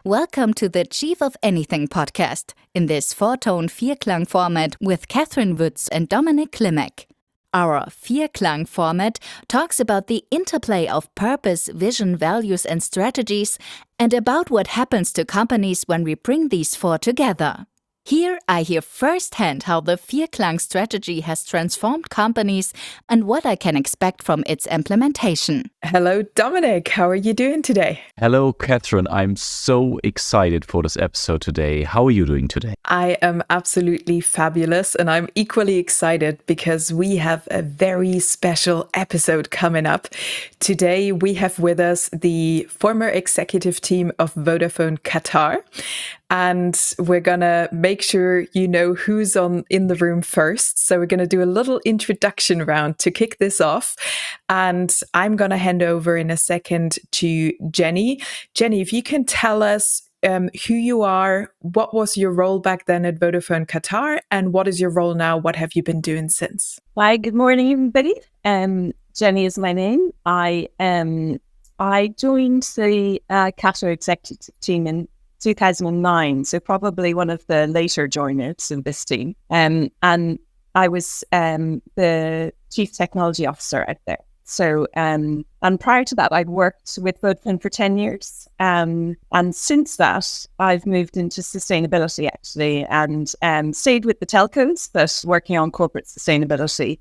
Welcome to the Chief of Anything podcast, in this four-tone Vierklang format with Catherine Woods and Dominic Klimek. Our Vierklang format talks about the interplay of purpose, vision, values and strategies, and about what happens to companies when we bring these four together. Here I hear firsthand how the Vierklang strategy has transformed companies and what I can expect from its implementation. Hello, Dominic. How are you doing today? Hello, Catherine. I'm so excited for this episode today. How are you doing today? I am absolutely fabulous, and I'm equally excited because we have a very special episode coming up. Today, we have with us the former executive team of Vodafone Qatar. And we're going to make sure you know who's in the room first. So we're going to do a little introduction round to kick this off. And I'm going to hand over in a second to Jenny. Jenny, if you can tell us who you are, what was your role back then at Vodafone Qatar, and what is your role now? What have you been doing since? Hi, good morning, everybody. Jenny is my name. I joined the Qatar executive team in 2009, so probably one of the later joiners in this team. And I was the chief technology officer out there. So, and prior to that, I'd worked with Vodafone for 10 years. And since that, I've moved into sustainability, actually, and stayed with the telcos, but working on corporate sustainability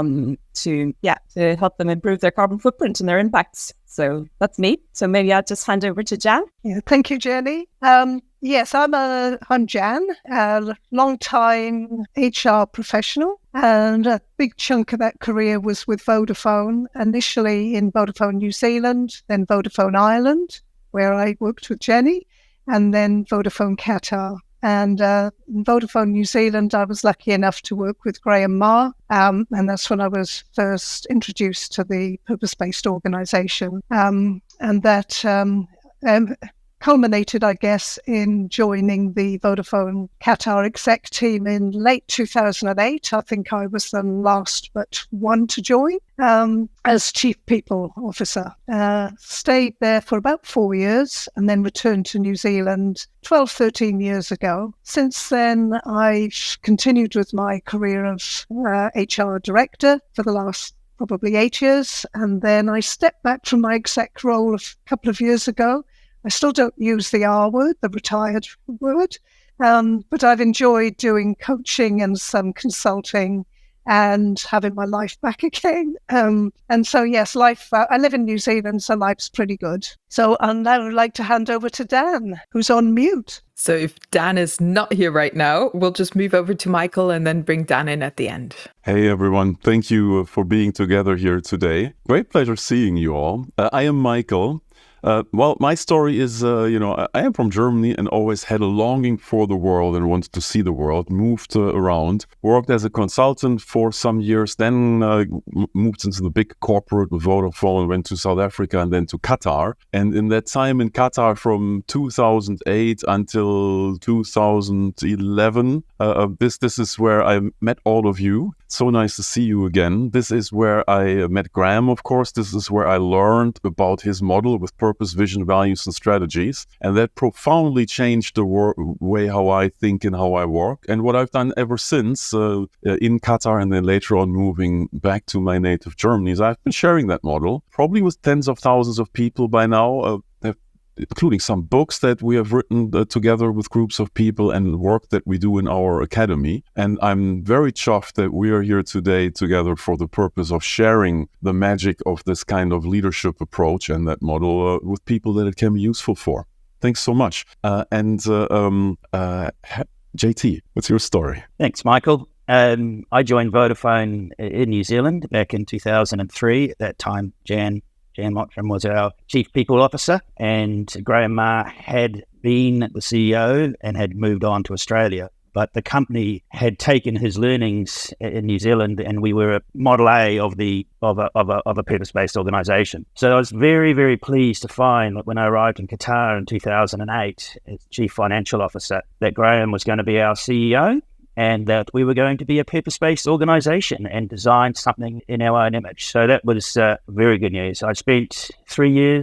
to help them improve their carbon footprint and their impacts. So that's me. So maybe I'll just hand over to Jan. Yeah, thank you, Jenny. Yes, I'm Jan, a long-time HR professional, and a big chunk of that career was with Vodafone, initially in Vodafone New Zealand, then Vodafone Ireland, where I worked with Jenny, and then Vodafone Qatar. And in Vodafone New Zealand, I was lucky enough to work with Graham Marr, and that's when I was first introduced to the purpose-based organisation. And that culminated, I guess, in joining the Vodafone Qatar exec team in late 2008. I think I was the last but one to join as Chief People Officer. Stayed there for about 4 years and then returned to New Zealand 12, 13 years ago. Since then, I've continued with my career of HR director for the last probably 8 years. And then I stepped back from my exec role a couple of years ago. I still don't use the R word, the retired word, but I've enjoyed doing coaching and some consulting and having my life back again. And so, yes, I live in New Zealand, so life's pretty good. So I'd now like to hand over to Dan, who's on mute. So if Dan is not here right now, we'll just move over to Michael and then bring Dan in at the end. Hey everyone, thank you for being together here today. Great pleasure seeing you all. I am Michael. Well, my story is, I am from Germany and always had a longing for the world and wanted to see the world, moved around, worked as a consultant for some years, then moved into the big corporate with Vodafone, went to South Africa and then to Qatar. And in that time in Qatar from 2008 until 2011, this is where I met all of you. So nice to see you again. This is where I met Graham, of course. This is where I learned about his model with purpose, vision, values, and strategies. And that profoundly changed the way how I think and how I work. And what I've done ever since in Qatar and then later on moving back to my native Germany is I've been sharing that model, probably with tens of thousands of people by now, including some books that we have written together with groups of people and work that we do in our academy. And I'm very chuffed that we are here today together for the purpose of sharing the magic of this kind of leadership approach and that model with people that it can be useful for. Thanks so much. JT, what's your story? Thanks, Michael. I joined Vodafone in New Zealand back in 2003. At that time, Jan Mottram was our Chief People Officer, and Graham Marr had been the CEO and had moved on to Australia. But the company had taken his learnings in New Zealand, and we were a Model A of a purpose-based organisation. So I was very, very pleased to find that when I arrived in Qatar in 2008 as Chief Financial Officer, that Graham was going to be our CEO, and that we were going to be a purpose-based organisation and design something in our own image. So that was very good news. I spent 3 years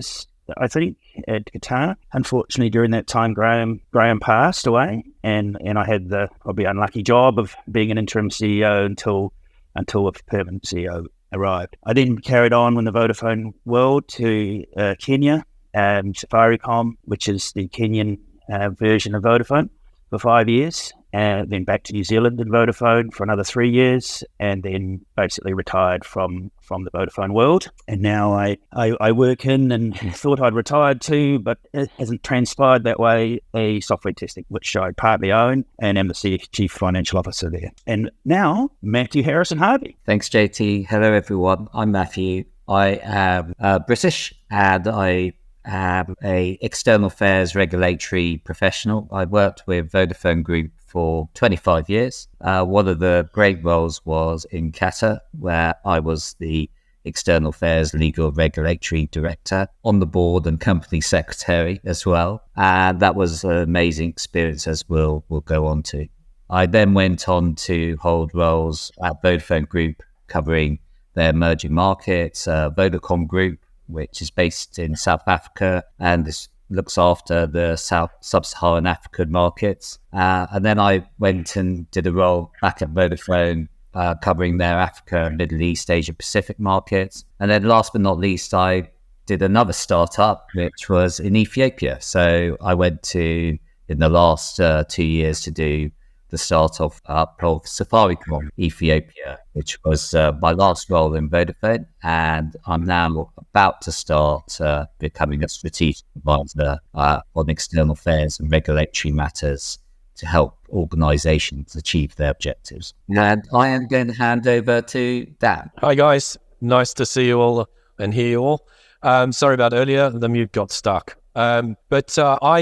I think, at Qatar. Unfortunately, during that time, Graham passed away, and I had the probably unlucky job of being an interim CEO until a permanent CEO arrived. I then carried on with the Vodafone world to Kenya, Safaricom, which is the Kenyan version of Vodafone, for 5 years, and then back to New Zealand and Vodafone for another 3 years, and then basically retired from the Vodafone world. And now I work in, and thought I'd retired too, but it hasn't transpired that way, a software testing, which I partly own and am the Chief Financial Officer there. And now, Matthew Harrison-Harvey. Thanks, JT. Hello, everyone. I'm Matthew. I am British, and I am a external affairs regulatory professional. I worked with Vodafone Group for 25 years. One of the great roles was in Qatar, where I was the external affairs legal regulatory director, on the board and company secretary as well. And that was an amazing experience, as we'll go on to. I then went on to hold roles at Vodafone Group, covering their emerging markets, Vodacom Group, which is based in South Africa, and this looks after the sub-Saharan African markets. And then I went and did a role back at Vodafone, covering their Africa, Middle East, Asia Pacific markets. And then last but not least, I did another startup, which was in Ethiopia. So I went to, in the last 2 years, to do the start-up of Safaricom Ethiopia, which was my last role in Vodafone. And I'm now about to start becoming a strategic advisor on external affairs and regulatory matters to help organisations achieve their objectives. And I am going to hand over to Dan. Hi guys, nice to see you all and hear you all. Sorry about earlier, the mute got stuck. But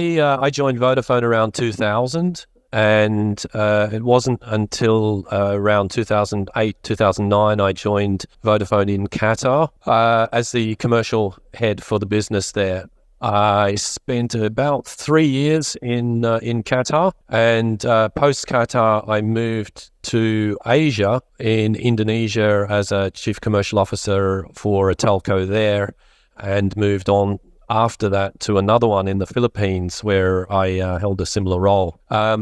I joined Vodafone around 2000. And it wasn't until around 2008, 2009, I joined Vodafone in Qatar as the commercial head for the business there. I spent about 3 years in Qatar, and post-Qatar, I moved to Asia, in Indonesia, as a chief commercial officer for a telco there, and moved on after that to another one in the Philippines, where I held a similar role.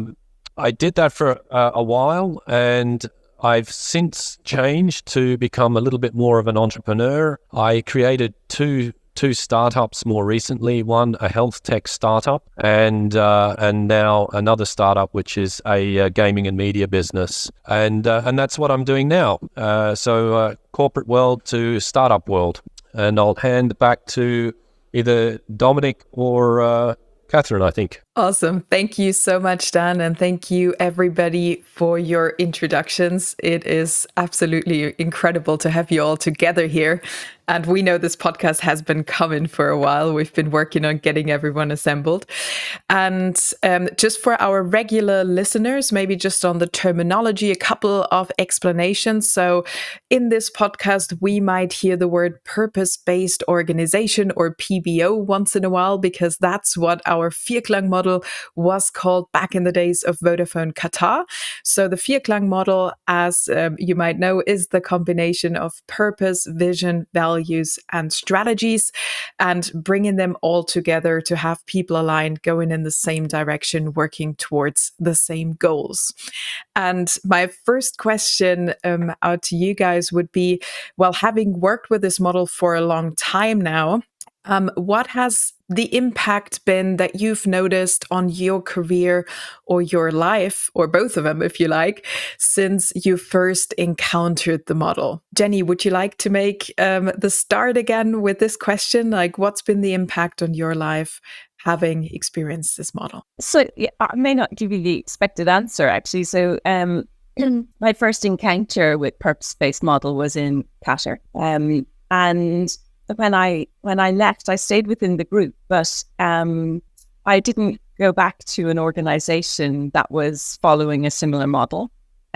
I did that for a while, and I've since changed to become a little bit more of an entrepreneur. I created two startups more recently, one a health tech startup, and now another startup, which is a gaming and media business. And that's what I'm doing now. So corporate world to startup world. And I'll hand back to either Dominic or Catherine, I think. Awesome. Thank you so much, Dan. And thank you, everybody, for your introductions. It is absolutely incredible to have you all together here. And we know this podcast has been coming for a while. We've been working on getting everyone assembled. And just for our regular listeners, maybe just on the terminology, a couple of explanations. So in this podcast, we might hear the word purpose-based organization, or PBO, once in a while, because that's what our Vierklang model was called back in the days of Vodafone Qatar. So the Vierklang model, as you might know, is the combination of purpose, vision, values, and strategies, and bringing them all together to have people aligned, going in the same direction, working towards the same goals. And my first question out to you guys would be, well, having worked with this model for a long time now, what has the impact been that you've noticed on your career or your life, or both of them, if you like, since you first encountered the model? Jenny, would you like to make the start again with this question? Like, what's been the impact on your life having experienced this model? So yeah, I may not give you the expected answer, actually. So my first encounter with purpose-based model was in Qatar. And when I left, I stayed within the group, but I didn't go back to an organization that was following a similar model.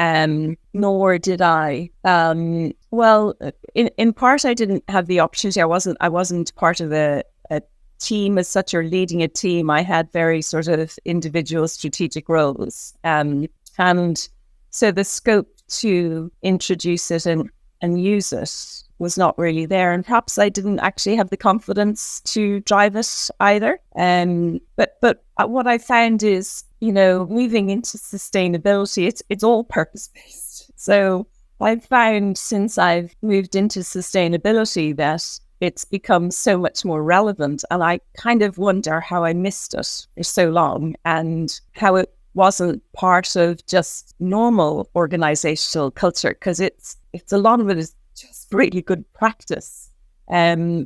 Nor did I. Well, in part, I didn't have the opportunity. I wasn't part of a team as such, or leading a team. I had very sort of individual strategic roles, and so the scope to introduce it and use it was not really there. And perhaps I didn't actually have the confidence to drive it either. But what I found is, moving into sustainability, it's all purpose-based. So I've found since I've moved into sustainability that it's become so much more relevant. And I kind of wonder how I missed it for so long and how it wasn't part of just normal organizational culture, because it's a lot of it is just really good practice, and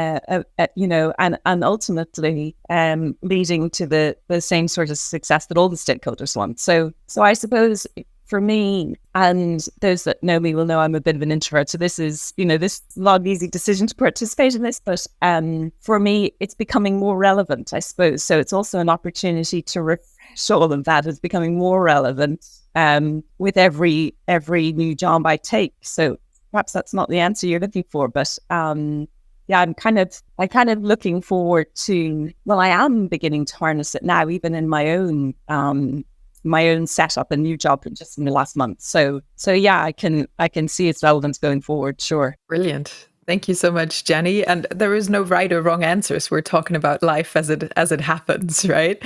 ultimately leading to the same sort of success that all the stakeholders want. So I suppose for me, and those that know me will know I'm a bit of an introvert, so this is not an easy decision to participate in this, but for me, it's becoming more relevant, I suppose. So it's also an opportunity to refresh all of that. It's becoming more relevant with every new job I take. So perhaps that's not the answer you're looking for, but yeah, I'm kind of looking forward to. Well, I am beginning to harness it now, even in my own setup, a new job just in the last month. So yeah, I can see its relevance going forward. Sure. Brilliant. Thank you so much, Jenny. And there is no right or wrong answers. We're talking about life as it happens, right?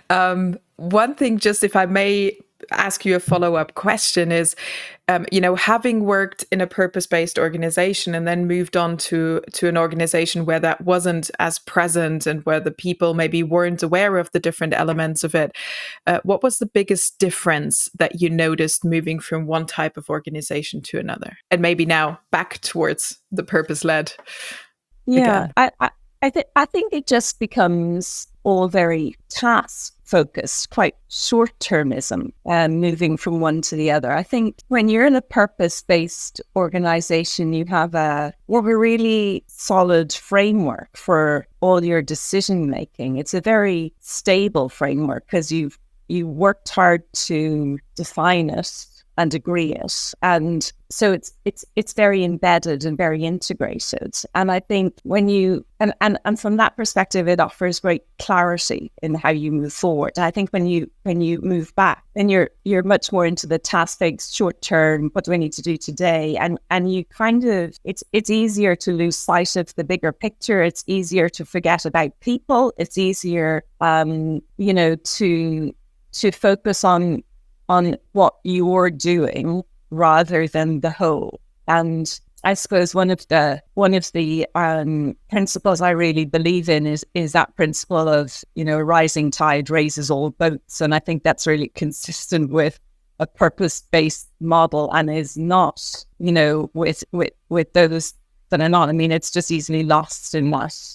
One thing, just if I may ask you a follow-up question, is, having worked in a purpose-based organization and then moved on to an organization where that wasn't as present and where the people maybe weren't aware of the different elements of it, what was the biggest difference that you noticed moving from one type of organization to another? And maybe now back towards the purpose-led. Yeah, I think it just becomes all very task focused, quite short-termism, moving from one to the other. I think when you're in a purpose-based organization, you have a really solid framework for all your decision making. It's a very stable framework because you worked hard to define it and agree it, and so it's very embedded and very integrated. And I think when you and from that perspective, it offers great clarity in how you move forward. I think when you move back, then you're much more into the task-based, short term. What do I need to do today? And you kind of it's easier to lose sight of the bigger picture. It's easier to forget about people. It's easier, to focus on what you're doing rather than the whole. And I suppose one of the principles I really believe in is that principle of, a rising tide raises all boats. And I think that's really consistent with a purpose-based model and is not, with those that are not. I mean, it's just easily lost in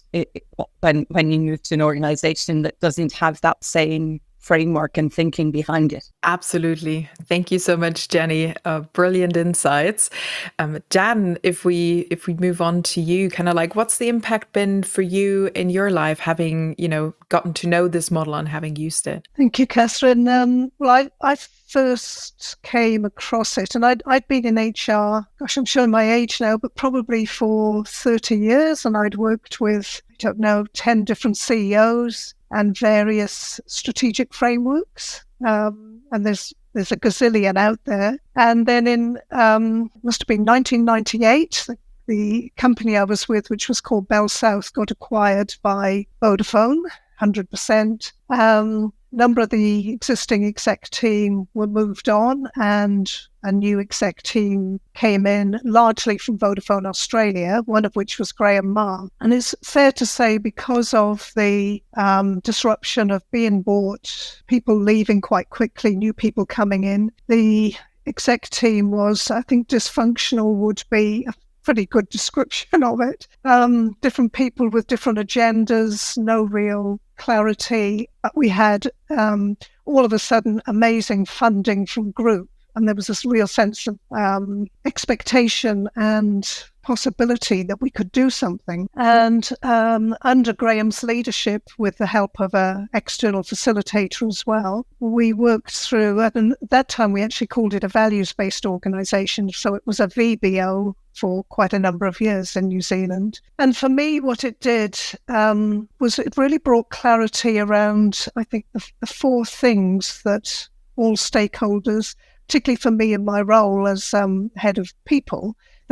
that when you move to an organization that doesn't have that same framework and thinking behind it. Absolutely. Thank you so much, Jenny. Brilliant insights. Jan, if we move on to you, kind of like, what's the impact been for you in your life, having, gotten to know this model and having used it? Thank you, Catherine. Well, I first came across it, and I'd been in HR, gosh, I'm showing my age now, but probably for 30 years, and I'd worked with, 10 different CEOs and various strategic frameworks. And there's a gazillion out there. And then in, must have been 1998, the company I was with, which was called Bell South, got acquired by Vodafone, 100%. Number of the existing exec team were moved on, and a new exec team came in, largely from Vodafone Australia, one of which was Graham Marr. And it's fair to say, because of the disruption of being bought, people leaving quite quickly, new people coming in, the exec team was, I think, dysfunctional would be a pretty good description of it. Different people with different agendas, no real clarity. We had all of a sudden amazing funding from group, and there was this real sense of expectation and possibility that we could do something. And under Graham's leadership, with the help of an external facilitator as well, we worked through, and at that time we actually called it a values-based organisation, so it was a VBO for quite a number of years in New Zealand. And for me, what it did was it really brought clarity around, I think, the four things that all stakeholders, particularly for me in my role as head of people, the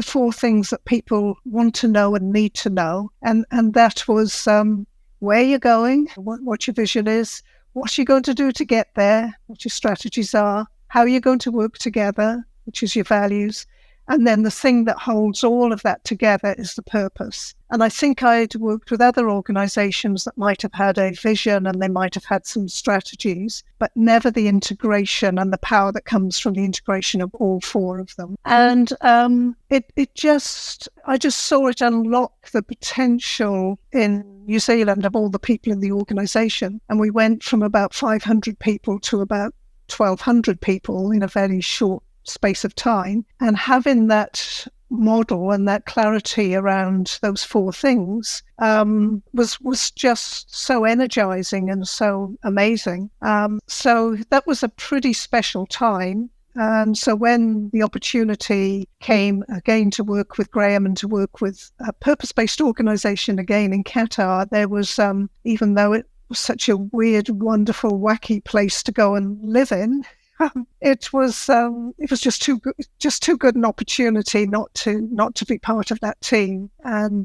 the 4 things that people want to know and need to know. And that was where you're going, what your vision is, what you're going to do to get there, what your strategies are, how you're going to work together, which is your values. And then the thing that holds all of that together is the purpose. And I think I'd worked with other organizations that might have had a vision and they might have had some strategies, but never the integration and the power that comes from the integration of all 4 of them. And I just saw it unlock the potential in New Zealand of all the people in the organization. And we went from about 500 people to about 1,200 people in a very short space of time, and having that model and that clarity around those 4 things was just so energizing and so amazing. So that was a pretty special time. And so when the opportunity came again to work with Graham and to work with a purpose-based organization again in Qatar, there was, even though it was such a weird, wonderful, wacky place to go and live in, it was just too good an opportunity not to be part of that team. And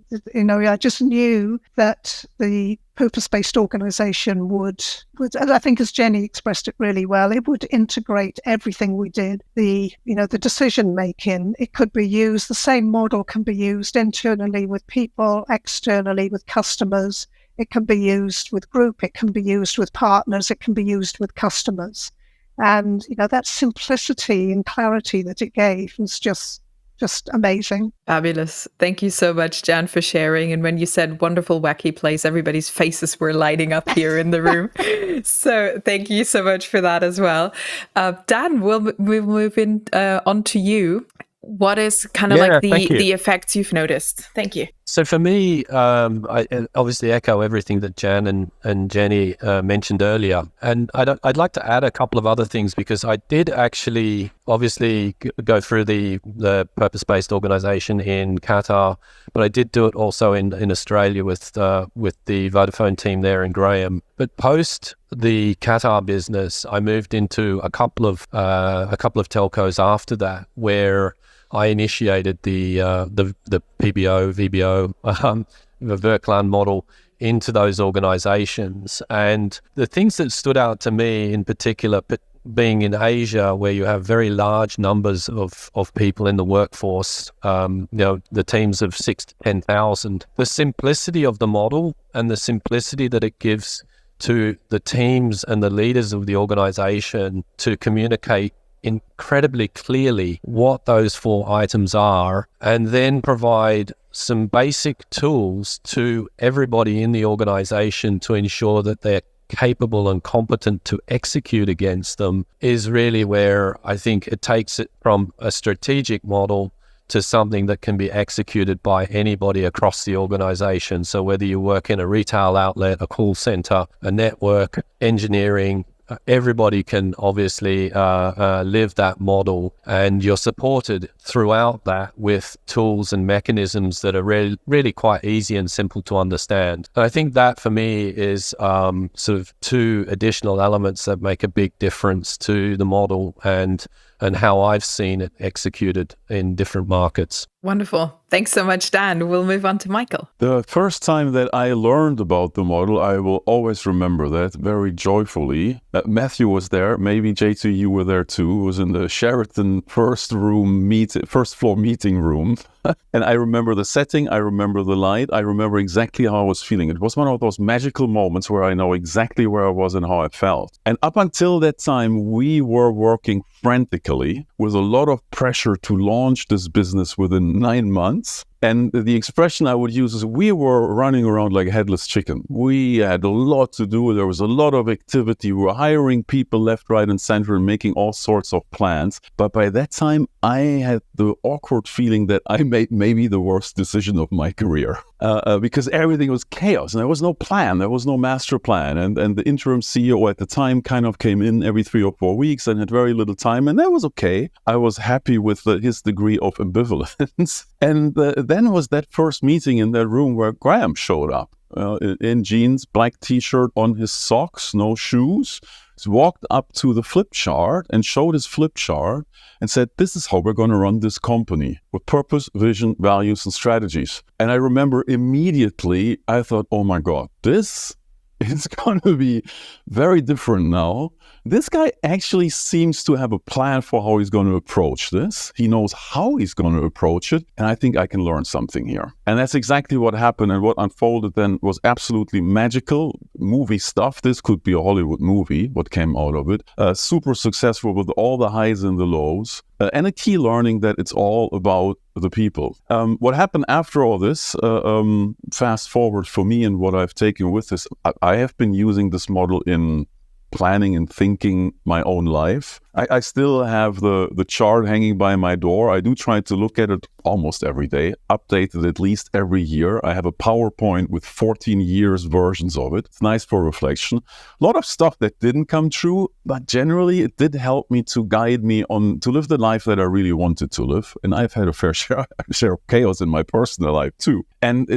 I just knew that the purpose-based organization would, and I think as Jenny expressed it really well, it would integrate everything we did. The decision making, it could be used. The same model can be used internally with people, externally with customers. It can be used with group. It can be used with partners. It can be used with customers. And, that simplicity and clarity that it gave was just amazing. Fabulous. Thank you so much, Jan, for sharing. And when you said wonderful, wacky place, everybody's faces were lighting up here in the room. So thank you so much for that as well. Dan, we'll move on to you. What is kind of the effects you've noticed? Thank you. So for me, I obviously echo everything that Jan and Jenny mentioned earlier. And I'd like to add a couple of other things, because I did actually obviously go through the purpose-based organization in Qatar, but I did do it also in Australia with the Vodafone team there in Graham. But post the Qatar business, I moved into a couple of telcos after that, where I initiated the PBO, VBO, the Verklan model into those organizations. And the things that stood out to me in particular, being in Asia, where you have very large numbers of people in the workforce, the teams of 6,000 to 10,000, the simplicity of the model and the simplicity that it gives to the teams and the leaders of the organization to communicate incredibly clearly what those 4 items are, and then provide some basic tools to everybody in the organization to ensure that they're capable and competent to execute against them, is really where I think it takes it from a strategic model to something that can be executed by anybody across the organization. So whether you work in a retail outlet, a call center, a network, engineering, everybody can obviously live that model, and you're supported throughout that with tools and mechanisms that are really quite easy and simple to understand. And I think that for me is sort of 2 additional elements that make a big difference to the model and how I've seen it executed in different markets. Wonderful. Thanks so much, Dan. We'll move on to Michael. The first time that I learned about the model, I will always remember that very joyfully. Matthew was there. Maybe J2, you were there too. It was in the Sheraton first floor meeting room. And I remember the setting. I remember the light. I remember exactly how I was feeling. It was one of those magical moments where I know exactly where I was and how I felt. And up until that time, we were working frantically with a lot of pressure to launch this business within 9 months. And the expression I would use is we were running around like a headless chicken. We had a lot to do. There was a lot of activity. We were hiring people left, right, and center and making all sorts of plans. But by that time, I had the awkward feeling that I made maybe the worst decision of my career because everything was chaos and there was no plan. There was no master plan. And the interim CEO at the time kind of came in every 3 or 4 weeks and had very little time. And that was okay. I was happy with his degree of ambivalence. And then was that first meeting in that room where Graham showed up in jeans, black t-shirt, on his socks, no shoes, walked up to the flip chart and showed his flip chart and said, this is how we're going to run this company with purpose, vision, values, and strategies. And I remember immediately, I thought, oh my God, this is going to be very different now. This guy actually seems to have a plan for how he's going to approach this. He knows how he's going to approach it. And I think I can learn something here. And that's exactly what happened. And what unfolded then was absolutely magical movie stuff. This could be a Hollywood movie, what came out of it. Super successful with all the highs and the lows. And a key learning that it's all about the people. What happened after all this, fast forward for me and what I've taken with this, I have been using this model in planning and thinking my own life. I still have the chart hanging by my door. I do try to look at it almost every day, update it at least every year. I have a PowerPoint with 14 years versions of it. It's nice for reflection. A lot of stuff that didn't come true, but generally it did help me to guide me on to live the life that I really wanted to live. And I've had a fair share of chaos in my personal life too. And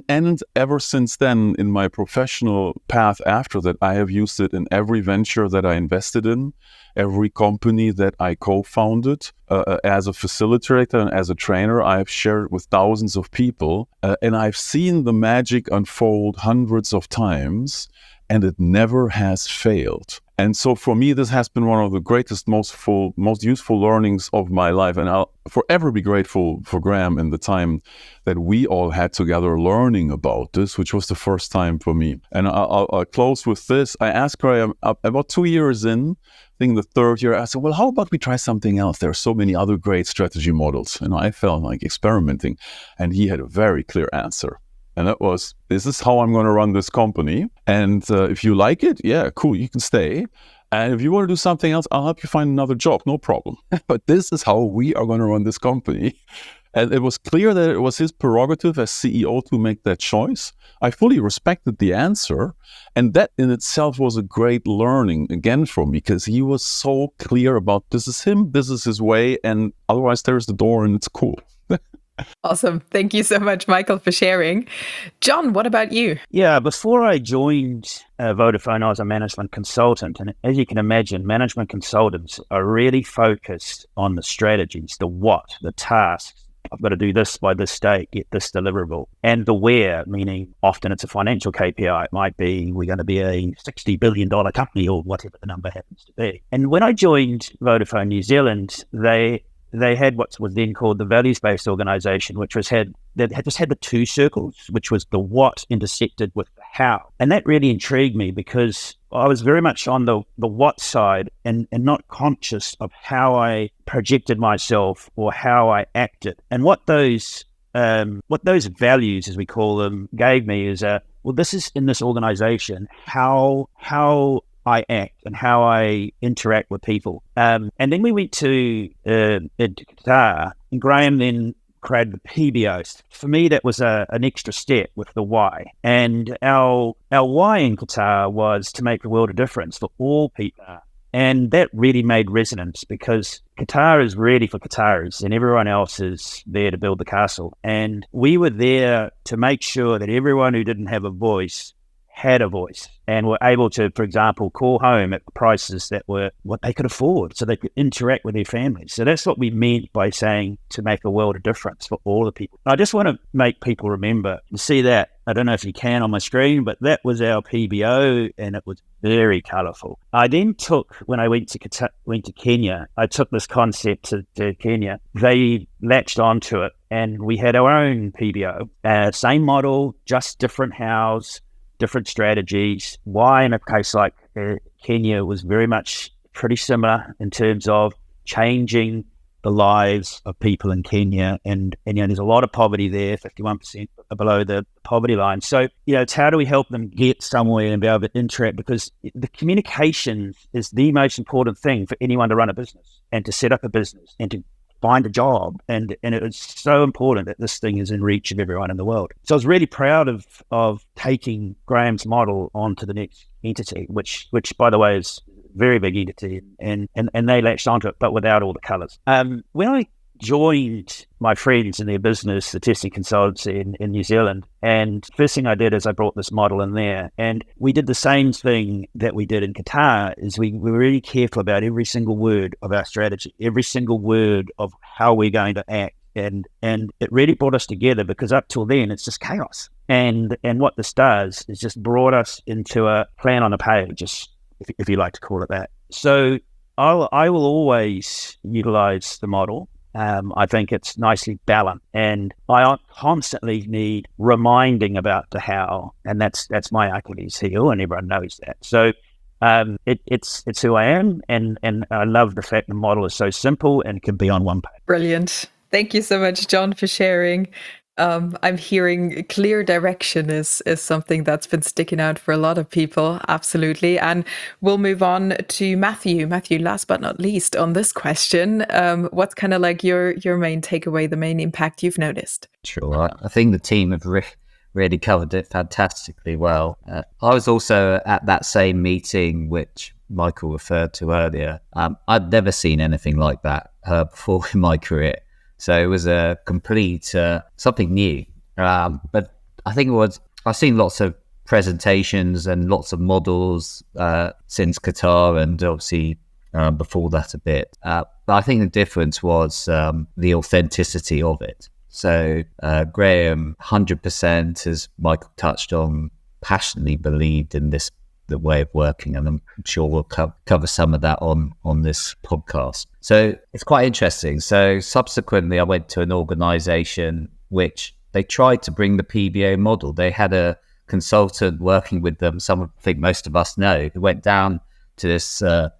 ever since then, in my professional path after that, I have used it in every venture that I invested in, every company that I co-founded. As a facilitator and as a trainer, I have shared with thousands of people, and I've seen the magic unfold hundreds of times, and it never has failed. And so for me, this has been one of the greatest, most useful learnings of my life. And I'll forever be grateful for Graham and the time that we all had together learning about this, which was the first time for me. And I'll close with this. I asked Graham about 2 years in, I think the third year, I said, well, how about we try something else? There are so many other great strategy models. And I felt like experimenting. And he had a very clear answer. And that was, this is how I'm going to run this company. And if you like it, yeah, cool, you can stay. And if you want to do something else, I'll help you find another job, no problem. But this is how we are going to run this company. And it was clear that it was his prerogative as CEO to make that choice. I fully respected the answer. And that in itself was a great learning, again, for me, because he was so clear about this is him, this is his way, and otherwise there's the door and it's cool. Awesome. Thank you so much, Michael, for sharing. John, what about you? Yeah, before I joined Vodafone, I was a management consultant. And as you can imagine, management consultants are really focused on the strategies, the what, the tasks. I've got to do this by this date, get this deliverable. And the where, meaning often it's a financial KPI. It might be we're going to be a $60 billion company or whatever the number happens to be. And when I joined Vodafone New Zealand, they had what was then called the values-based organisation, which had the two circles, which was the what intersected with the how. And that really intrigued me because I was very much on the what side and not conscious of how I projected myself or how I acted. And what those values, as we call them, gave me is, this is in this organisation, how I act and how I interact with people. And then we went to Qatar, and Graham then created the PBO. For me, that was an extra step with the why. And our why in Qatar was to make the world a difference for all people. And that really made resonance because Qatar is really for Qataris and everyone else is there to build the castle. And we were there to make sure that everyone who didn't have a voice had a voice and were able to, for example, call home at prices that were what they could afford so they could interact with their families. So that's what we meant by saying to make a world of difference for all the people. I just want to make people remember, you see that, I don't know if you can on my screen, but that was our PBO and it was very colourful. I then when I went to Kenya, I took this concept to Kenya. They latched onto it and we had our own PBO. Same model, just different house, different strategies. Why in a case like Kenya was very much pretty similar in terms of changing the lives of people in Kenya. And there's a lot of poverty there, 51% below the poverty line. So, it's how do we help them get somewhere and be able to interact? Because the communication is the most important thing for anyone to run a business and to set up a business and to find a job, and it is so important that this thing is in reach of everyone in the world. So I was really proud of taking Graham's model onto the next entity, which by the way is a very big entity, and they latched onto it, but without all the colours. When joined my friends in their business, the testing consultancy in New Zealand. And first thing I did is I brought this model in there. And we did the same thing that we did in Qatar, is we were really careful about every single word of our strategy, every single word of how we're going to act. And it really brought us together, because up till then, it's just chaos. And what this does is just brought us into a plan on a page, just if you like to call it that. So I will always utilize the model. I think it's nicely balanced, and I constantly need reminding about the how, and that's my Achilles heel, and everyone knows that. So it's who I am, and I love the fact the model is so simple and can be on one page. Brilliant. Thank you so much, John, for sharing. I'm hearing clear direction is something that's been sticking out for a lot of people. Absolutely. And we'll move on to Matthew. Matthew, last but not least on this question, what's kind of like your main takeaway, the main impact you've noticed? Sure. I think the team have really covered it fantastically well. I was also at that same meeting, which Michael referred to earlier. I'd never seen anything like that before in my career. So it was a complete something new. But I think I've seen lots of presentations and lots of models since Qatar, and obviously before that a bit. But I think the difference was the authenticity of it. So Graham, 100%, as Michael touched on, passionately believed in the way of working, and I'm sure we'll cover some of that on this podcast. So it's quite interesting. So subsequently, I went to an organization which they tried to bring the PBO model. They had a consultant working with them, I think most of us know, who went down to this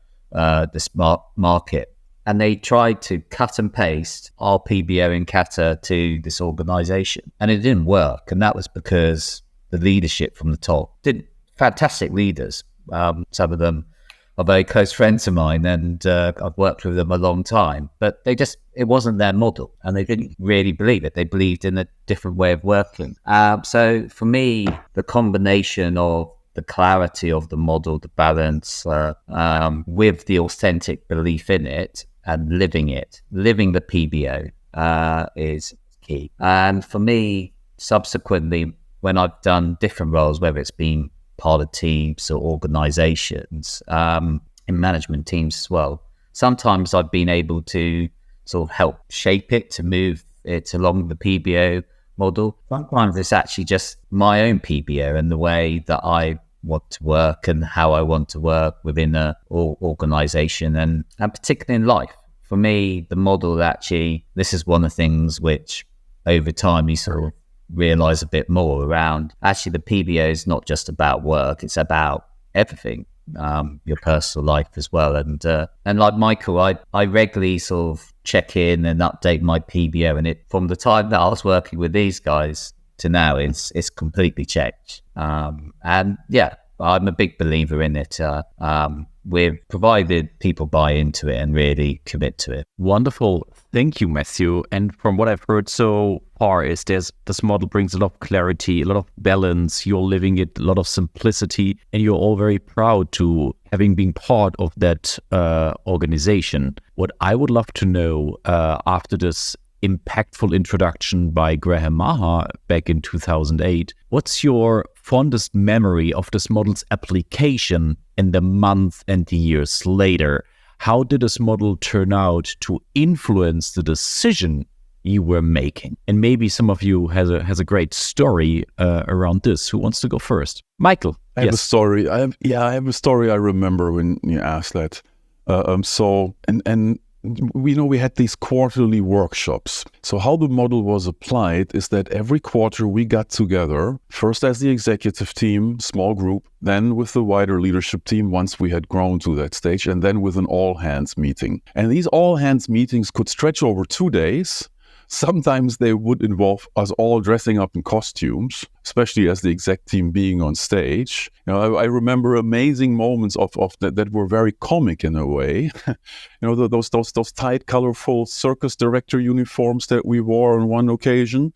market, and they tried to cut and paste our PBO in Qatar to this organization, and it didn't work. And that was because the leadership from the top didn't. Fantastic leaders. Some of them are very close friends of mine, and I've worked with them a long time, but it wasn't their model, and they didn't really believe it. They believed in a different way of working. So for me, the combination of the clarity of the model, the balance, with the authentic belief in it and living the PBO is key. And for me, subsequently, when I've done different roles, whether it's been part of teams or organizations, in management teams as well, sometimes I've been able to sort of help shape it to move it along the PBO model. Sometimes it's actually just my own PBO and the way that I want to work and how I want to work within an organization, and particularly in life. For me, the model actually, this is one of the things which over time you sort of realize a bit more around. Actually, the PBO is not just about work, it's about everything, your personal life as well. And like Michael, I regularly sort of check in and update my PBO, and it, from the time that I was working with these guys to now, it's completely changed. And yeah, I'm a big believer in it. We've provided people buy into it and really commit to it. Wonderful. Thank you, Matthew. And from what I've heard so far is this model brings a lot of clarity, a lot of balance. You're living it, a lot of simplicity, and you're all very proud to having been part of that organization. What I would love to know after this impactful introduction by Graham Maher back in 2008, what's your fondest memory of this model's application in the month and the years later? How did this model turn out to influence the decision you were making? And maybe some of you has a great story around this. Who wants to go first? Michael. I have a story. I have a story I remember when you asked that. We had these quarterly workshops. So how the model was applied is that every quarter we got together, first as the executive team, small group, then with the wider leadership team once we had grown to that stage, and then with an all-hands meeting. And these all-hands meetings could stretch over 2 days. Sometimes they would involve us all dressing up in costumes. especially as the exec team being on stage. I remember amazing moments of that were very comic in a way. Those tight, colorful circus director uniforms that we wore on one occasion.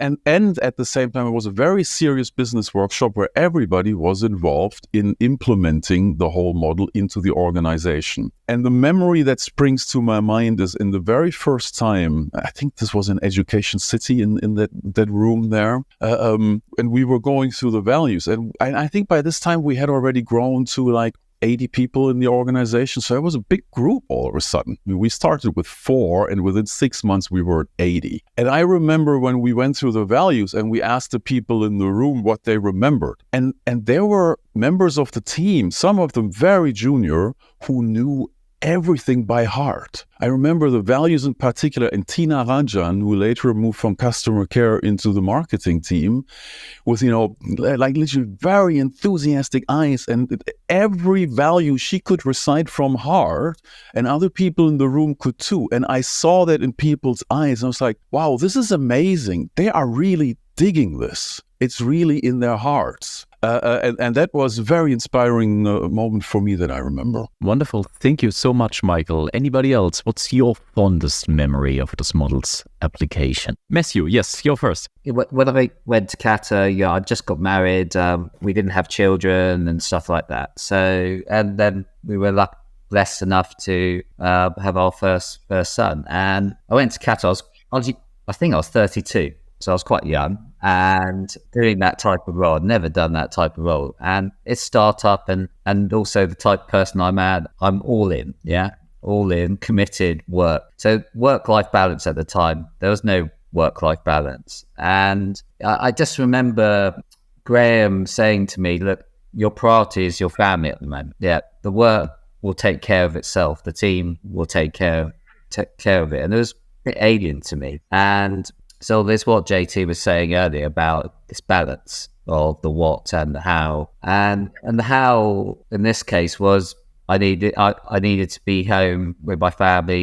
And at the same time, it was a very serious business workshop where everybody was involved in implementing the whole model into the organization. And the memory that springs to my mind is in the very first time, I think this was in Education City in that room there. And we were going through the values. And I think by this time we had already grown to like 80 people in the organization. So it was a big group all of a sudden. I mean, we started with 4 and within 6 months we were at 80. And I remember when we went through the values and we asked the people in the room what they remembered. And there were members of the team, some of them very junior, who knew everything by heart. I remember the values in particular, and Tina Rajan, who later moved from customer care into the marketing team, with, like literally very enthusiastic eyes, and every value she could recite from heart, and other people in the room could too. And I saw that in people's eyes. I was like, wow, this is amazing. They are really digging this. It's really in their hearts. And that was a very inspiring moment for me that I remember. Wonderful. Thank you so much, Michael. Anybody else? What's your fondest memory of this model's application? Matthew, yes, you're first. When I went to Kata, I just got married. We didn't have children and stuff like that. So, and then we were blessed enough to have our first son. And I went to Kata. I think I was 32. So I was quite young and doing that type of role. I'd never done that type of role. And it's startup and also the type of person I'm all in, all in, committed, work. So work-life balance at the time, there was no work-life balance. And I just remember Graham saying to me, look, your priority is your family at the moment. Yeah, the work will take care of itself. The team will take care of it. And it was a bit alien to me. And so there's what JT was saying earlier about this balance of the what and the how. And the how in this case was I needed to be home with my family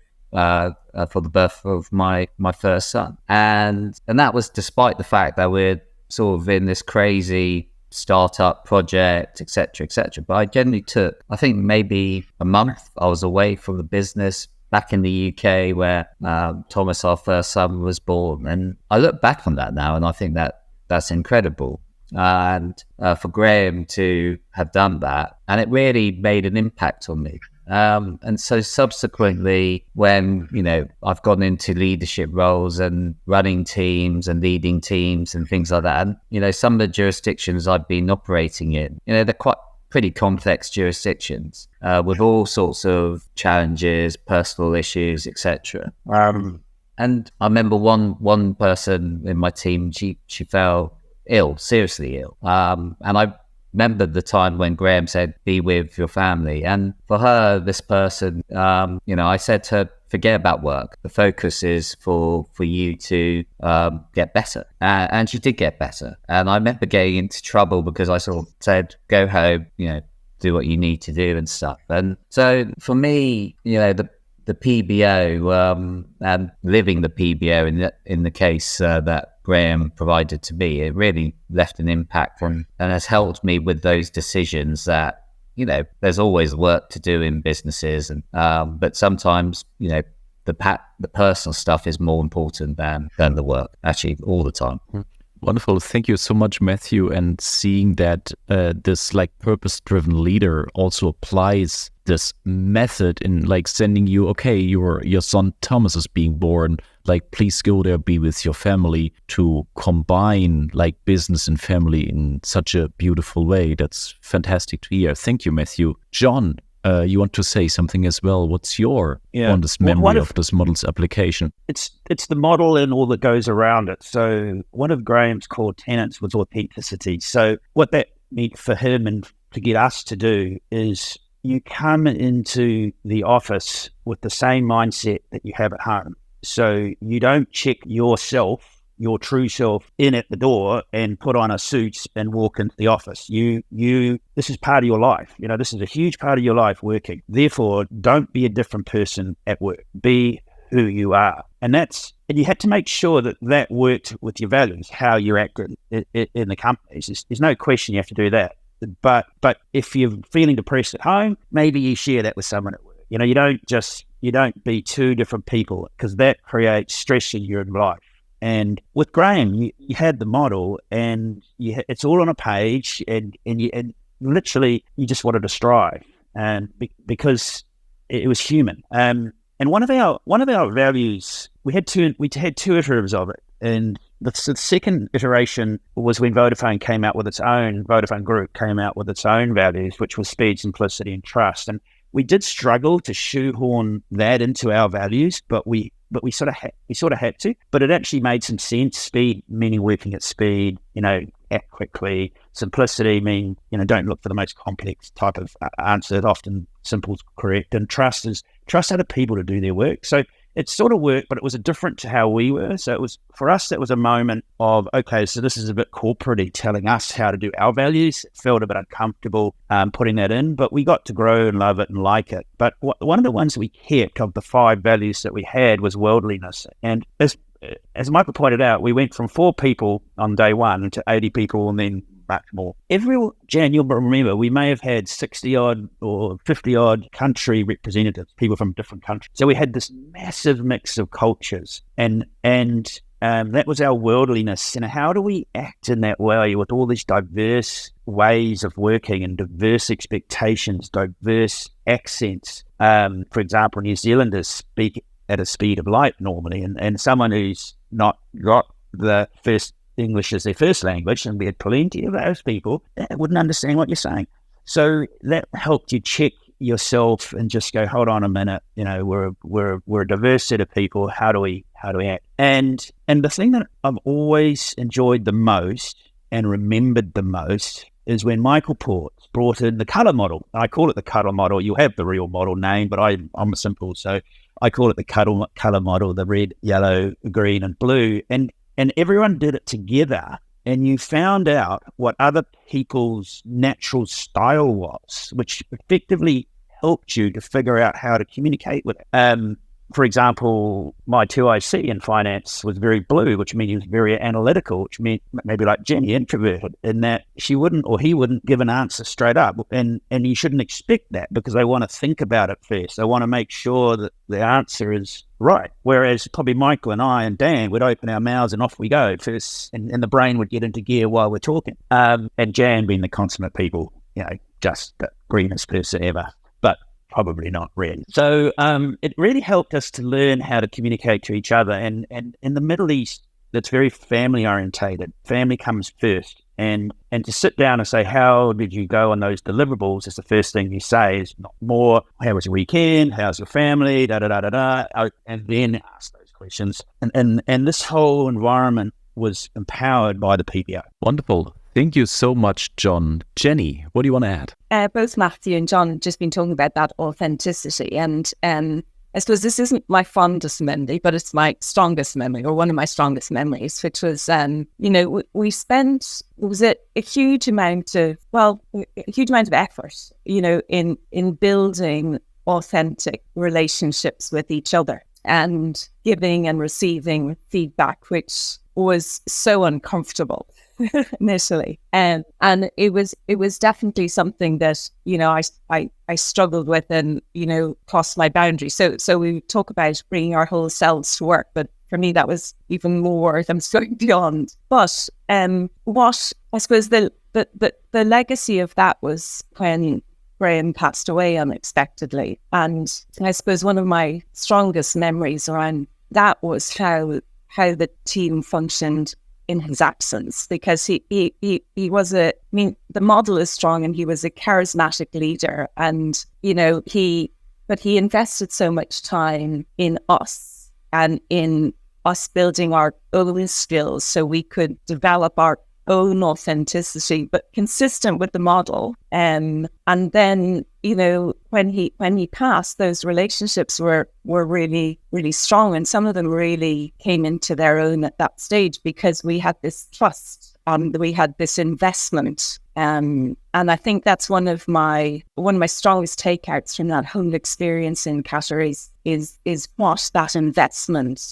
for the birth of my first son. And that was despite the fact that we're sort of in this crazy startup project, etc., etc. But I generally took, I think maybe a month I was away from the business, back in the UK where Thomas, our first son, was born. And I look back on that now and I think that's incredible. And for Graham to have done that, and it really made an impact on me. And so subsequently, when, I've gone into leadership roles and running teams and leading teams and things like that, and, some of the jurisdictions I've been operating in, they're quite pretty complex jurisdictions with all sorts of challenges, personal issues, etc. And I remember one person in my team, she fell ill, seriously ill. And I remember the time when Graham said, be with your family. And for her, this person, I said to her, forget about work. The focus is for you to get better. And she did get better. And I remember getting into trouble because I sort of said, go home, do what you need to do and stuff. And so for me, the PBO and living the PBO in the case that Graham provided to me, it really left an impact and has helped me with those decisions that, there's always work to do in businesses, and but sometimes, the personal stuff is more important than the work, actually, all the time. Wonderful. Thank you so much, Matthew. And seeing that this purpose-driven leader also applies this method in sending you, okay, your son Thomas is being born, please go there, be with your family, to combine business and family in such a beautiful way. That's fantastic to hear. Thank you, Matthew. John, you want to say something as well? What's your fondest memory of this model's application? It's the model and all that goes around it. So one of Graham's core tenets was authenticity. So what that meant for him and to get us to do is you come into the office with the same mindset that you have at home. So you don't check yourself, your true self, in at the door and put on a suit and walk into the office. This is part of your life. This is a huge part of your life working. Therefore, don't be a different person at work. Be who you are. and you had to make sure that worked with your values, how you act in the companies. There's no question you have to do that. But if you're feeling depressed at home, maybe you share that with someone at work. You don't be two different people, because that creates stress in your life. And with Graham, you had the model, and it's all on a page, and literally you just wanted to strive, and because it was human. And one of our values, we had two iterations of it, and the second iteration was when Vodafone Group came out with its own values, which was speed, simplicity, and trust. And we did struggle to shoehorn that into our values, but we sort of had to. But it actually made some sense. Speed meaning working at speed, act quickly. Simplicity mean don't look for the most complex type of answer. Often simple is correct. And trust other people to do their work. So it sort of worked, but it was different to how we were. So it was, for us, that was a moment of, okay, so this is a bit corporate-y, telling us how to do our values. It felt a bit uncomfortable putting that in, but we got to grow and love it and like it. But one of the ones we kept of the 5 values that we had was worldliness. And as Michael pointed out, we went from 4 people on day one to 80 people and then much more. Jan, you'll remember, we may have had 60-odd or 50-odd country representatives, people from different countries. So we had this massive mix of cultures, and that was our worldliness. And how do we act in that way with all these diverse ways of working and diverse expectations, diverse accents? For example, New Zealanders speak at a speed of light normally, and someone who's not got the first English as their first language, and we had plenty of those people that wouldn't understand what you're saying. So that helped you check yourself and just go, hold on a minute, we're a diverse set of people. How do we act? And the thing that I've always enjoyed the most and remembered the most is when Michael Ports brought in the colour model. I call it the colour model. You have the real model name, but I'm simple, so I call it the colour model, the red, yellow, green, and blue. And everyone did it together, and you found out what other people's natural style was, which effectively helped you to figure out how to communicate with it. For example, my 2IC in finance was very blue, which means he was very analytical, which meant maybe like Jenny, introverted, in that he wouldn't give an answer straight up. And you shouldn't expect that, because they want to think about it first. They want to make sure that the answer is right. Whereas probably Michael and I and Dan would open our mouths and off we go first, and the brain would get into gear while we're talking. And Jan being the consummate people, just the greenest person ever. But probably not red. So it really helped us to learn how to communicate to each other. And in the Middle East, that's very family orientated. Family comes first. And to sit down and say, how did you go on those deliverables, is the first thing you say, is not more, how was your weekend? How's your family? And then ask those questions. And this whole environment was empowered by the PBO. Wonderful. Thank you so much, John. Jenny, what do you want to add? Both Matthew and John have just been talking about that authenticity. And I suppose this isn't my fondest memory, but it's my strongest memory, or one of my strongest memories, which was, we spent, was it a huge amount of effort, in building authentic relationships with each other and giving and receiving feedback, which was so uncomfortable initially. And it was definitely something that, I struggled with and, crossed my boundaries. So we talk about bringing our whole selves to work, but for me, that was even more than going beyond. But what I suppose the legacy of that was when Graham passed away unexpectedly. And I suppose one of my strongest memories around that was how the team functioned in his absence, because he was the model is strong, and he was a charismatic leader, and he invested so much time in us and in us building our own skills so we could develop our own authenticity, but consistent with the model. And then, when he passed, those relationships were really, really strong. And some of them really came into their own at that stage, because we had this trust and we had this investment. And I think that's one of my strongest takeouts from that whole experience in Qatar is what that investment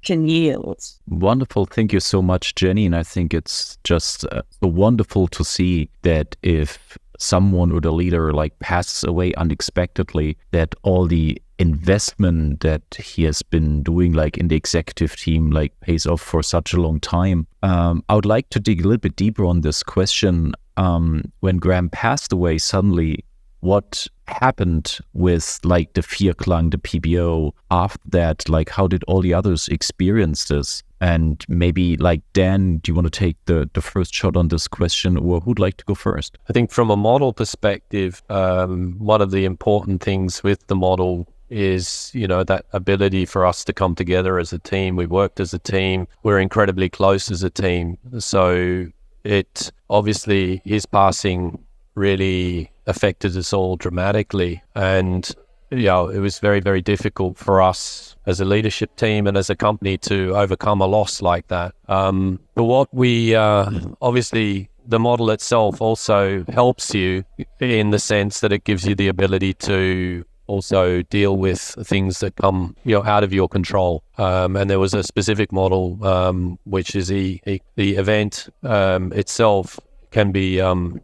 can yield. Wonderful. Thank you so much, Jenny. And I think it's just so wonderful to see that if someone or the leader like passes away unexpectedly, that all the investment that he has been doing like in the executive team like pays off for such a long time. I would like to dig a little bit deeper on this question. When Graham passed away suddenly, what happened with like the Vierklang, the PBO after that? Like, how did all the others experience this? And maybe like Dan, do you want to take the first shot on this question, or who'd like to go first? I think from a model perspective, one of the important things with the model is, that ability for us to come together as a team. We worked as a team. We're incredibly close as a team. So it obviously, his passing really affected us all dramatically. And, it was very, very difficult for us as a leadership team and as a company to overcome a loss like that. But what we, obviously, the model itself also helps you in the sense that it gives you the ability to also deal with things that come out of your control. And there was a specific model, which is the event itself can be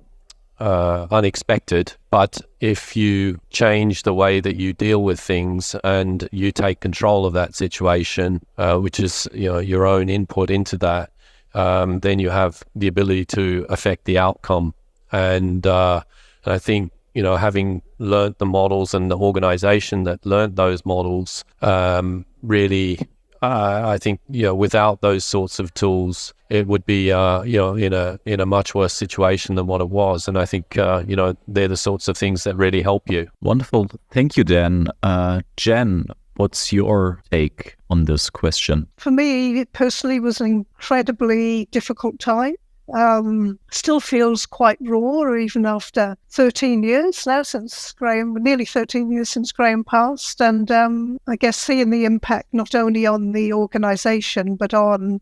unexpected, but if you change the way that you deal with things and you take control of that situation, which is your own input into that, then you have the ability to affect the outcome. And I think having learned the models and the organization that learned those models, really, I think, without those sorts of tools, it would be, in a much worse situation than what it was. And I think, they're the sorts of things that really help you. Wonderful. Thank you, Dan. Jen, what's your take on this question? For me, it personally was an incredibly difficult time. Still feels quite raw, even after 13 years now since Graham, nearly 13 years since Graham passed. And I guess seeing the impact not only on the organisation, but on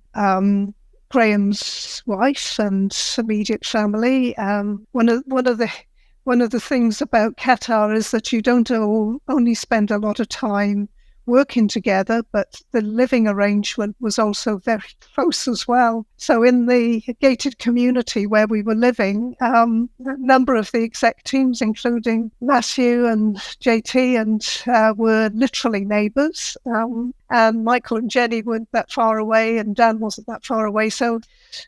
Graham's wife and immediate family. One of the things about Qatar is that you don't only spend a lot of time working together, but the living arrangement was also very close as well. So in the gated community where we were living, a number of the exec teams, including Matthew and JT, and were literally neighbours. And Michael and Jenny weren't that far away, and Dan wasn't that far away. So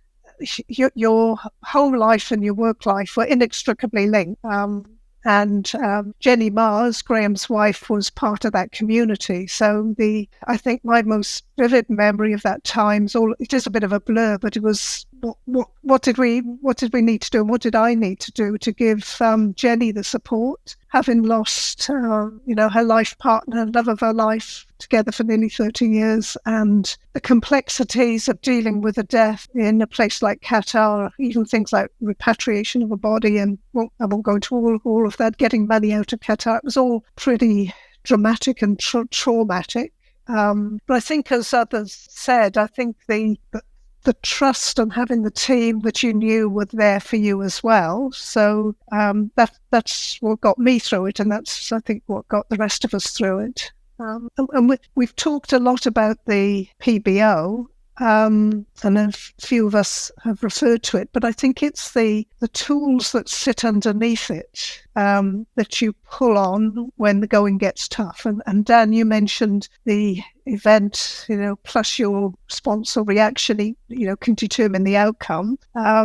your home life and your work life were inextricably linked. And Jenny Mars, Graham's wife, was part of that community. So I think my most vivid memory of that time it is a bit of a blur, but it was what did we need to do, and what did I need to do to give Jenny the support, having lost her life partner, love of her life, together for nearly 30 years, and the complexities of dealing with a death in a place like Qatar, even things like repatriation of a body, and I won't go into all of that, getting money out of Qatar. It was all pretty dramatic and traumatic. But I think, as others said, I think the trust and having the team that you knew were there for you as well. So that's what got me through it, and that's, I think, what got the rest of us through it. And we've talked a lot about the PBO, and a few of us have referred to it, but I think it's the tools that sit underneath it that you pull on when the going gets tough. And Dan, you mentioned the event, plus your sponsor reaction, can determine the outcome.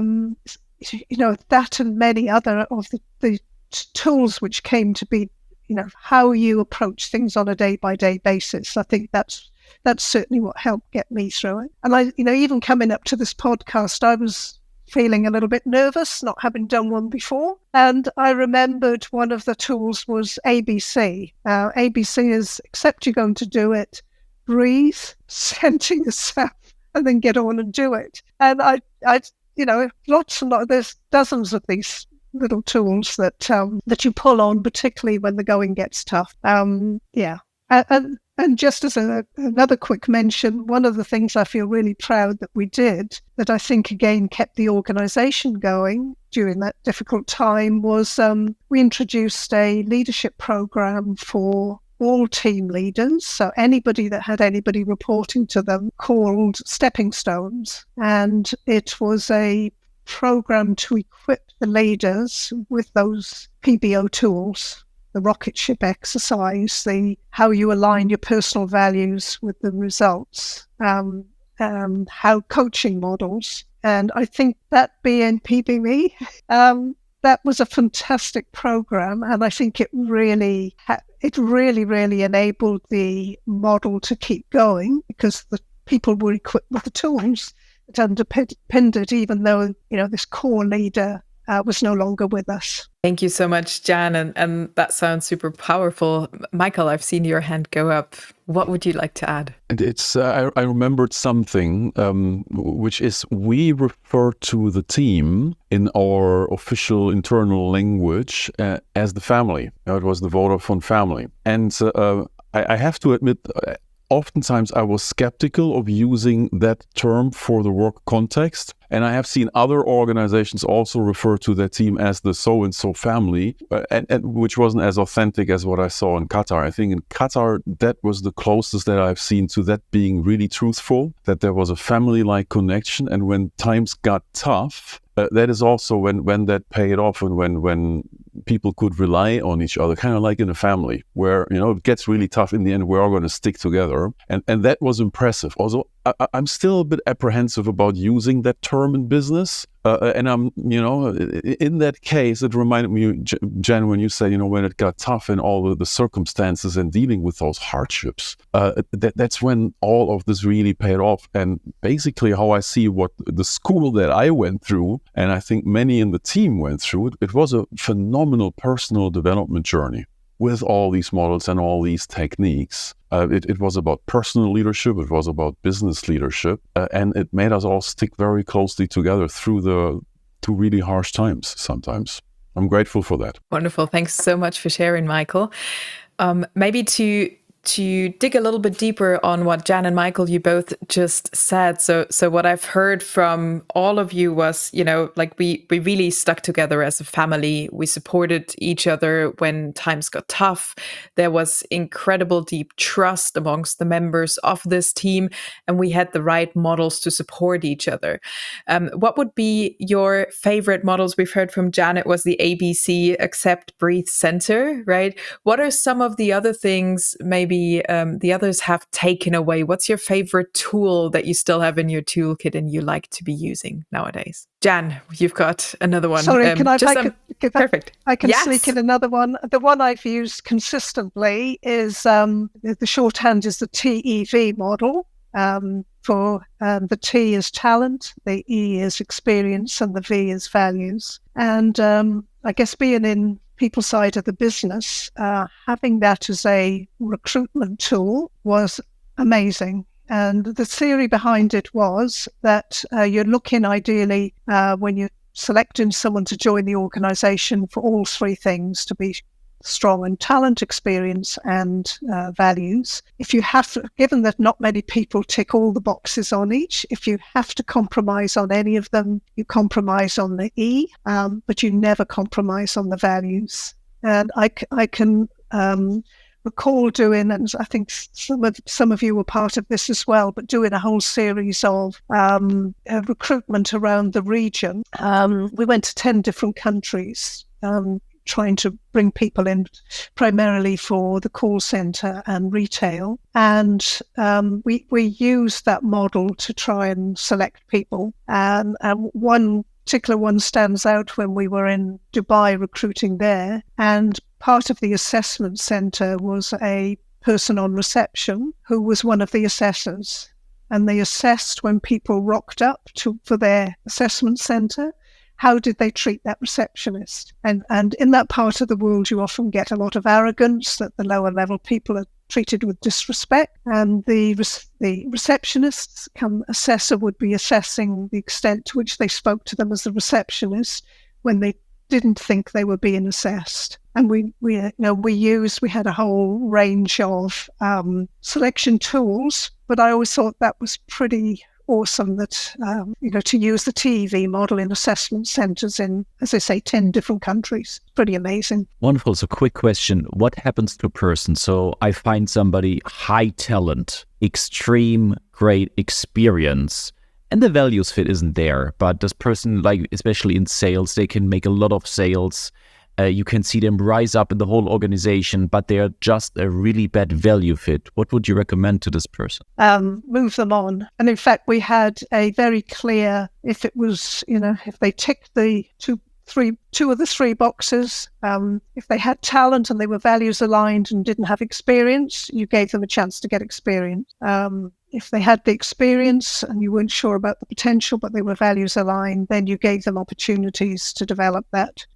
That and many other of the tools which came to be, how you approach things on a day-by-day basis. I think that's certainly what helped get me through it. And I, even coming up to this podcast, I was feeling a little bit nervous, not having done one before. And I remembered one of the tools was ABC. ABC is accept you're going to do it, breathe, center yourself, and then get on and do it. And I there's dozens of these little tools that you pull on, particularly when the going gets tough. And just as another quick mention, one of the things I feel really proud that we did, that I think again kept the organisation going during that difficult time, was we introduced a leadership programme for all team leaders, so anybody that had anybody reporting to them, called Stepping Stones. And it was a program to equip the leaders with those PBO tools, the rocket ship exercise, the how you align your personal values with the results, how coaching models. And I think that being PBE, that was a fantastic program, and I think it really enabled the model to keep going, because the people were equipped with the tools that underpinned it, even though this core leader was no longer with us. Thank you so much, Jan, and that sounds super powerful. Michael, I've seen your hand go up. What would you like to add? And it's I remembered something, which is we refer to the team in our official internal language as the family. It was the Vodafone family. And I have to admit, oftentimes I was skeptical of using that term for the work context. And I have seen other organizations also refer to their team as the so-and-so family, and which wasn't as authentic as what I saw in Qatar. I think in Qatar, that was the closest that I've seen to that being really truthful, that there was a family-like connection. And when times got tough, that is also when that paid off, and when people could rely on each other, kind of like in a family, where it gets really tough. In the end, we're all going to stick together, and that was impressive. Also, I'm still a bit apprehensive about using that term in business, and I'm in that case, it reminded me, Jen, when you said when it got tough and all of the circumstances and dealing with those hardships, that's when all of this really paid off. And basically, how I see what the school that I went through, and I think many in the team went through, it was a phenomenal personal development journey with all these models and all these techniques. It was about personal leadership, it was about business leadership, and it made us all stick very closely together through the two really harsh times sometimes. I'm grateful for that. Wonderful. Thanks so much for sharing, Michael. Maybe to dig a little bit deeper on what Jan and Michael, you both just said. So what I've heard from all of you was, we really stuck together as a family. We supported each other when times got tough. There was incredible deep trust amongst the members of this team, and we had the right models to support each other. What would be your favorite models? We've heard from Jan, it was the ABC, Accept, Breathe, Center, right? What are some of the other things maybe the others have taken away? What's your favorite tool that you still have in your toolkit and you like to be using nowadays? Jan, you've got another one. Sorry, can I perfect. I can sneak in another one. The one I've used consistently is the shorthand is the TEV model. For the T is talent, the E is experience, and the V is values. And I guess being in people side of the business, having that as a recruitment tool was amazing. And the theory behind it was that you're looking ideally when you're selecting someone to join the organization for all three things to be strong in talent, experience, and values. If you have to, given that not many people tick all the boxes on each, if you have to compromise on any of them, you compromise on the E, but you never compromise on the values. And I can recall doing, and I think some of you were part of this as well, but doing a whole series of recruitment around the region. We went to 10 different countries, trying to bring people in primarily for the call center and retail. And we used that model to try and select people. And one particular one stands out when we were in Dubai recruiting there. And part of the assessment center was a person on reception who was one of the assessors. And they assessed when people rocked up for their assessment center, how did they treat that receptionist? And in that part of the world, you often get a lot of arrogance, that the lower level people are treated with disrespect. And the receptionists, assessor would be assessing the extent to which they spoke to them as a receptionist when they didn't think they were being assessed. And we had a whole range of selection tools, but I always thought that was pretty awesome that, to use the TEV model in assessment centres in, as I say, 10 different countries. Pretty amazing. Wonderful. So quick question. What happens to a person? So I find somebody high talent, extreme great experience, and the values fit isn't there. But this person, like especially in sales, they can make a lot of sales. You can see them rise up in the whole organization, but they are just a really bad value fit. What would you recommend to this person? Move them on. And in fact, we had a very clear, if it was, if they ticked the two of the three boxes, if they had talent and they were values aligned and didn't have experience, you gave them a chance to get experience. If they had the experience and you weren't sure about the potential, but they were values aligned, then you gave them opportunities to develop that.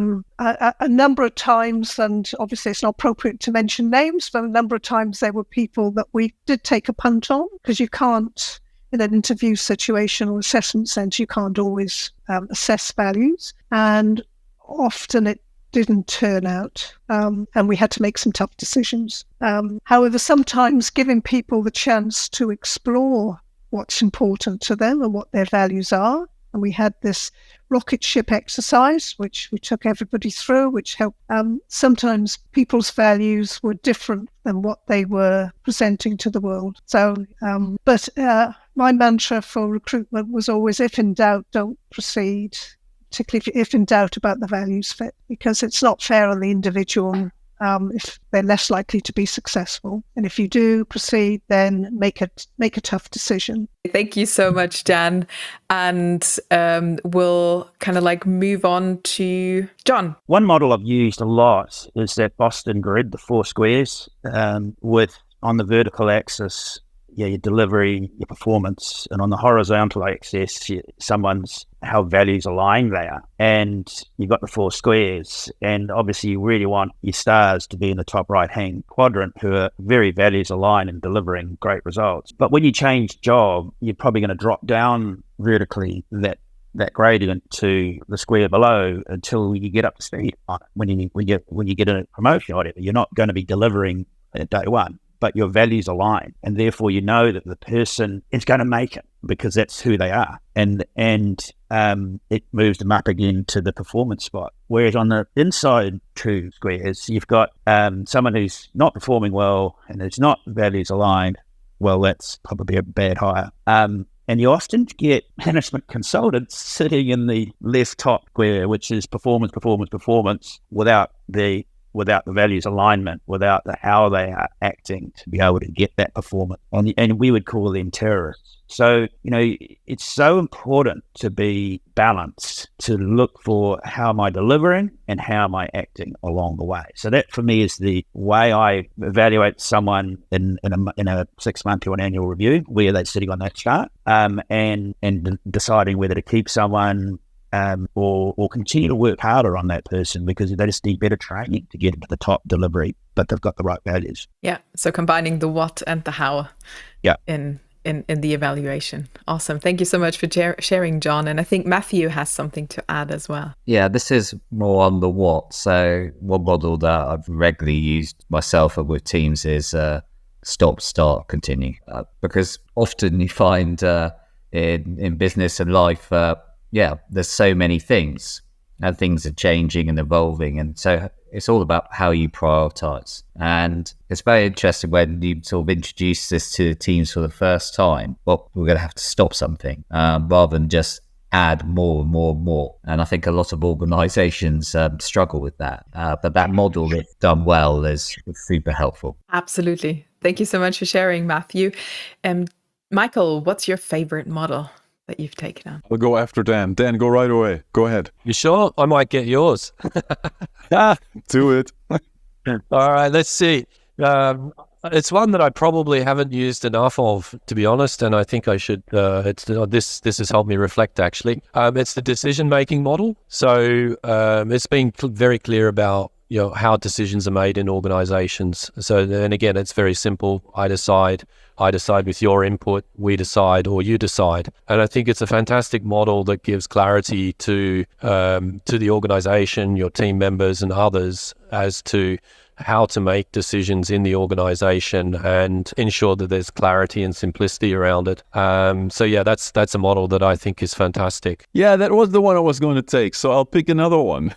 A number of times, and obviously it's not appropriate to mention names, but a number of times there were people that we did take a punt on, because you can't, in an interview situation or assessment centre, you can't always assess values. And often it didn't turn out, and we had to make some tough decisions. However, sometimes giving people the chance to explore what's important to them and what their values are, and we had this rocket ship exercise, which we took everybody through, which helped. Sometimes people's values were different than what they were presenting to the world. So, but my mantra for recruitment was always, if in doubt, don't proceed, particularly if in doubt about the values fit, because it's not fair on the individual if they're less likely to be successful. And if you do proceed, then make a tough decision. Thank you so much, Jan. And we'll kind of move on to John. One model I've used a lot is that Boston grid, the 4 squares, with on the vertical axis, your delivery, your performance, and on the horizontal axis, how values align there. And you've got the 4 squares, and obviously you really want your stars to be in the top right-hand quadrant, who are very values aligned and delivering great results. But when you change job, you're probably going to drop down vertically that gradient to the square below until you get up to speed on it. When you get a promotion or whatever, you're not going to be delivering at day one, but your values align, and therefore you know that the person is going to make it because that's who they are, and it moves them up again to the performance spot. Whereas on the inside 2 squares, you've got someone who's not performing well and is not values aligned. Well, that's probably a bad hire. And you often get management consultants sitting in the left top square, which is performance, without the values alignment, without how they are acting to be able to get that performance. And we would call them terrorists. So, it's so important to be balanced, to look for how am I delivering and how am I acting along the way. So that for me is the way I evaluate someone in a 6-month or an annual review, where they're sitting on that chart, and deciding whether to keep someone or continue to work harder on that person, because they just need better training to get into the top delivery, but they've got the right values. Yeah. So combining the what and the how. Yeah. In the evaluation. Awesome. Thank you so much for sharing, John. And I think Matthew has something to add as well. Yeah, this is more on the what. So one model that I've regularly used myself and with teams is stop, start, continue. Because often you find in business and life, there's so many things and things are changing and evolving. And so it's all about how you prioritize. And it's very interesting when you sort of introduce this to teams for the first time. Well, we're going to have to stop something rather than just add more and more and more. And I think a lot of organizations struggle with that. But that model, if done well, is super helpful. Absolutely. Thank you so much for sharing, Matthew. Michael, what's your favorite model that you've taken on? I'll go after Dan. Dan, go right away. Go ahead. You sure? I might get yours. Do it. All right, let's see. It's one that I probably haven't used enough of, to be honest, and I think I should. This has helped me reflect, actually. It's the decision-making model. So it's been very clear about how decisions are made in organizations. So, and again, it's very simple. I decide with your input, we decide, or you decide. And I think it's a fantastic model that gives clarity to the organization, your team members and others as to how to make decisions in the organization and ensure that there's clarity and simplicity around it. So yeah, that's a model that I think is fantastic. Yeah, that was the one I was going to take. So I'll pick another one.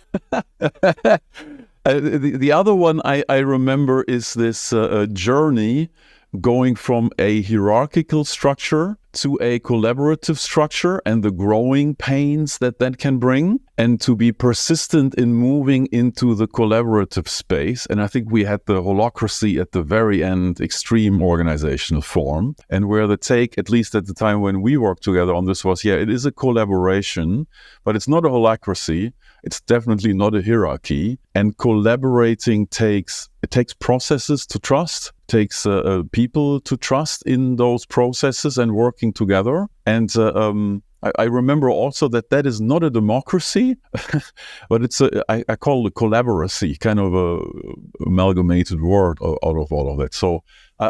The other one I remember is this journey going from a hierarchical structure to a collaborative structure and the growing pains that can bring, and to be persistent in moving into the collaborative space. And I think we had the holacracy at the very end, extreme organizational form, and where the take, at least at the time when we worked together on this, was, yeah, it is a collaboration, but it's not a holacracy. It's definitely not a hierarchy. And collaborating takes processes to trust, takes people to trust in those processes and working together. And I remember also that is not a democracy, but it's I call it collaboracy, kind of a amalgamated word out of all of that. So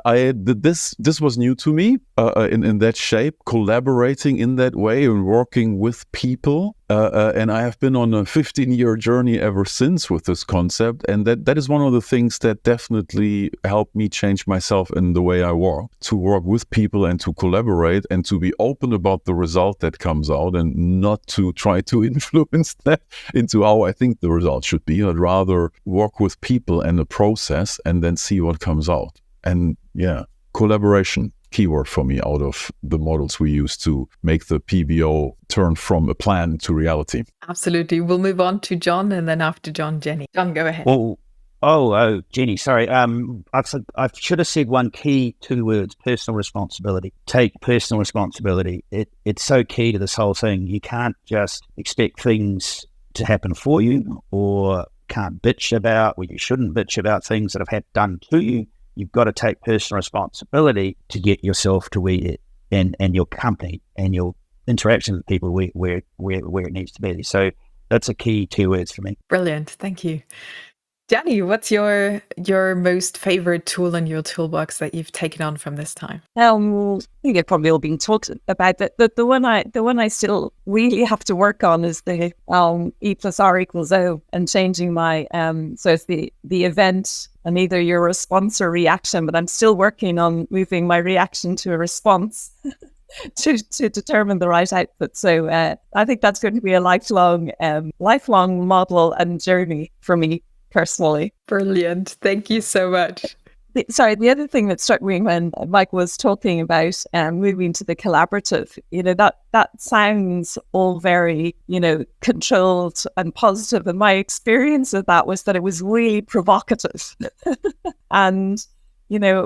this was new to me in that shape, collaborating in that way and working with people. And I have been on a 15-year journey ever since with this concept. And that is one of the things that definitely helped me change myself in the way I work, to work with people and to collaborate and to be open about the result that comes out, and not to try to influence that into how I think the result should be, but rather work with people and the process and then see what comes out. And yeah, collaboration, keyword for me out of the models we use to make the PBO turn from a plan to reality. Absolutely. We'll move on to John, and then after John, Jenny. John, go ahead. Oh, Jenny, sorry. I should have said one key 2 words: personal responsibility. Take personal responsibility. It's so key to this whole thing. You can't just expect things to happen for you, or can't bitch about, or you shouldn't bitch about things that have had done to you. You've got to take personal responsibility to get yourself to where and your company and your interaction with people where it needs to be. So that's a key 2 words for me. Brilliant. Thank you. Jenny, what's your most favorite tool in your toolbox that you've taken on from this time? I think they've probably all been talked about. The one I still really have to work on is the E plus R equals O, and changing my so it's the event and either your response or reaction. But I'm still working on moving my reaction to a response to determine the right output. So I think that's going to be a lifelong model and journey for me personally. Brilliant. Thank you so much. The other thing that struck me when Mike was talking about moving to the collaborative, that sounds all very, controlled and positive. And my experience of that was that it was really provocative. And, it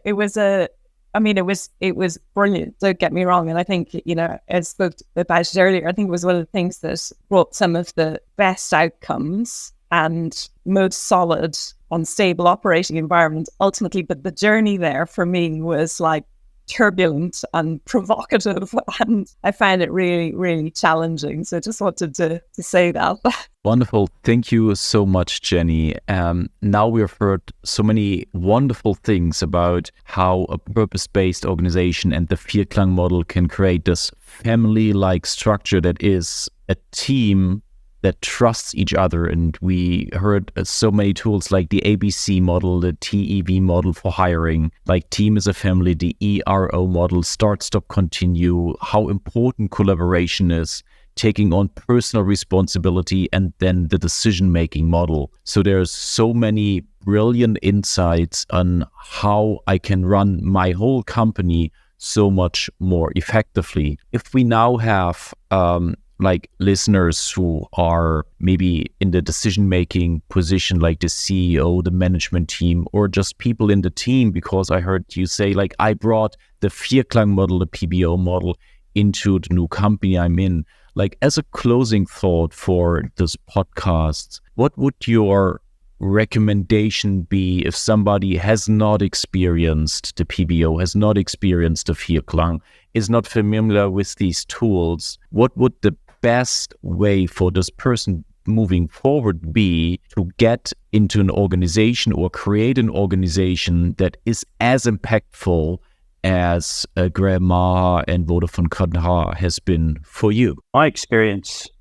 was brilliant. Don't get me wrong. And I think, I spoke about it earlier, I think it was one of the things that brought some of the best outcomes and most solid and stable operating environment ultimately. But the journey there for me was like turbulent and provocative, and I found it really, really challenging. So I just wanted to say that. Wonderful. Thank you so much, Jenny. Now we've heard so many wonderful things about how a purpose-based organization and the Vierklang model can create this family-like structure that is a team that trusts each other. And we heard so many tools like the ABC model, the TEV model for hiring, like team as a family, the ERO model, start, stop, continue, how important collaboration is, taking on personal responsibility, and then the decision-making model. So there's so many brilliant insights on how I can run my whole company so much more effectively. If we now have listeners who are maybe in the decision-making position, like the CEO, the management team, or just people in the team, because I heard you say, I brought the Vierklang model, the PBO model, into the new company I'm in. As a closing thought for this podcast, what would your recommendation be if somebody has not experienced the PBO, has not experienced the Vierklang, is not familiar with these tools? What would the best way for this person moving forward be to get into an organization or create an organization that is as impactful as Graham Maher and Vodafone Qatar has been for you? My experience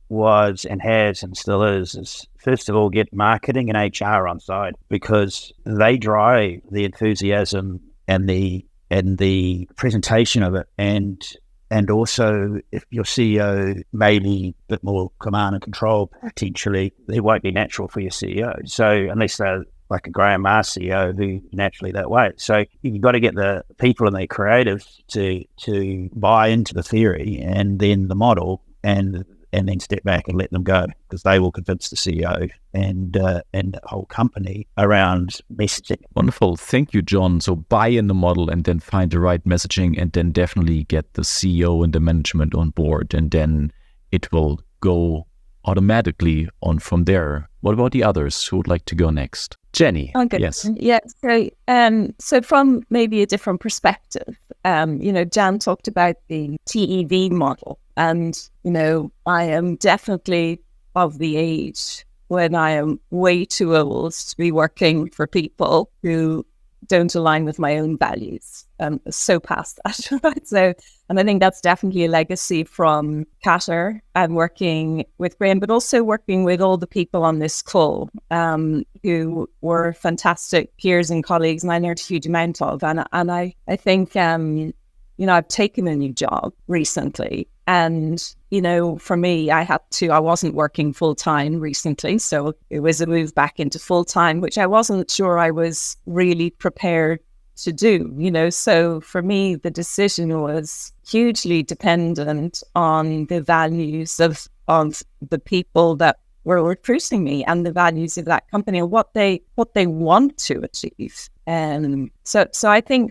was and has and still is first of all get marketing and HR on side, because they drive the enthusiasm and the presentation of it, and also if your CEO may be a bit more command and control, potentially it won't be natural for your CEO. So unless they're like a Graham Maher CEO who naturally that way. So you've got to get the people and the creatives to buy into the theory and then the model, and then step back and let them go, because they will convince the CEO and the whole company around messaging. Wonderful. Thank you, John. So buy in the model and then find the right messaging, and then definitely get the CEO and the management on board, and then it will go automatically on from there. What about the others who would like to go next? Jenny. Okay. Yes. Yeah. So from maybe a different perspective, Jan talked about the TEV model, and I am definitely of the age when I am way too old to be working for people who don't align with my own values. So past that, right? So, and I think that's definitely a legacy from Qatar and working with Graham, but also working with all the people on this call who were fantastic peers and colleagues, and I learned a huge amount of. And I think, I've taken a new job recently, and for me, I wasn't working full time recently, so it was a move back into full time, which I wasn't sure I was really prepared to do, so for me, the decision was hugely dependent on the values of the people that were recruiting me and the values of that company and what they want to achieve. So I think,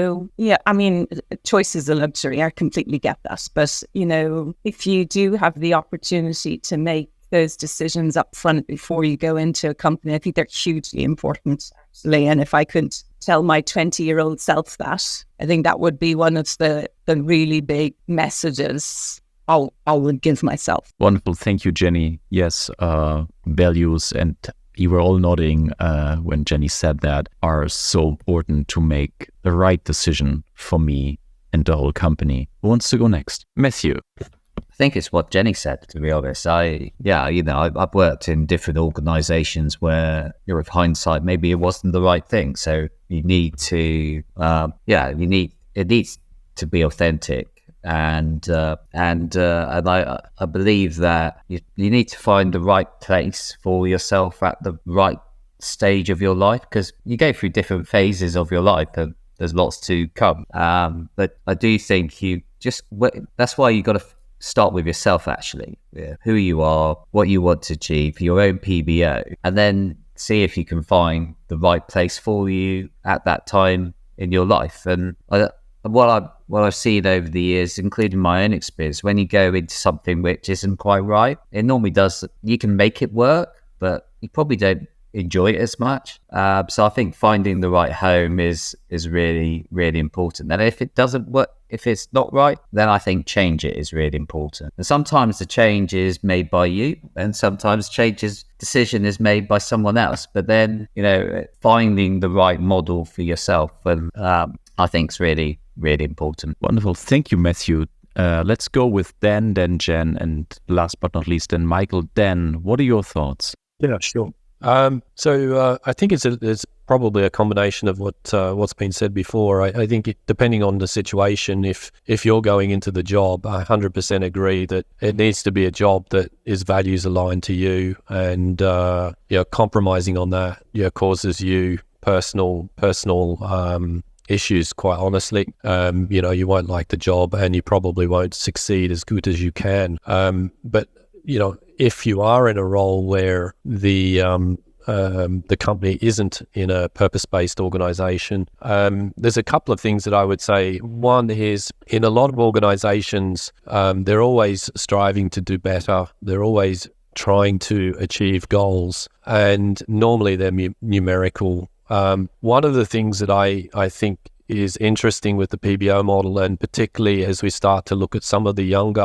choice is a luxury. I completely get that. But, if you do have the opportunity to make those decisions up front before you go into a company, I think they're hugely important, actually. And if I could tell my 20-year-old self that, I think that would be one of the really big messages I would give myself. Wonderful. Thank you, Jenny. Yes, values, and you were all nodding when Jenny said that, are so important to make the right decision for me and the whole company. Who wants to go next? Matthew. I think it's what Jenny said, to be honest. I've worked in different organizations where, with hindsight, maybe it wasn't the right thing. So you need to, it needs to be authentic. And I believe that you need to find the right place for yourself at the right stage of your life, because you go through different phases of your life and there's lots to come. But I do think that's why you got to start with yourself, actually. Yeah. Who you are, what you want to achieve, your own PBO, and then see if you can find the right place for you at that time in your life. And what I've seen over the years, including my own experience, when you go into something which isn't quite right, it normally does. You can make it work, but you probably don't enjoy it as much. So I think finding the right home is really, really important. And if it doesn't work, if it's not right, then I think change it is really important. And sometimes the change is made by you, and sometimes decision is made by someone else. But then, finding the right model for yourself, and I think is really, really important. Wonderful. Thank you, Matthew. Let's go with Dan, then Jen, and last but not least, then Michael. Dan, what are your thoughts? Yeah, sure. So I think it's probably a combination of what's been said before. I think depending on the situation, if you're going into the job, I 100% agree that it needs to be a job that is values aligned to you, and compromising on that causes you personal issues, quite honestly. You won't like the job, and you probably won't succeed as good as you can. But if you are in a role where the company isn't in a purpose-based organization, there's a couple of things that I would say. One is, in a lot of organizations, they're always striving to do better. They're always trying to achieve goals, and normally they're numerical. One of the things that I think is interesting with the PBO model, and particularly as we start to look at some of the younger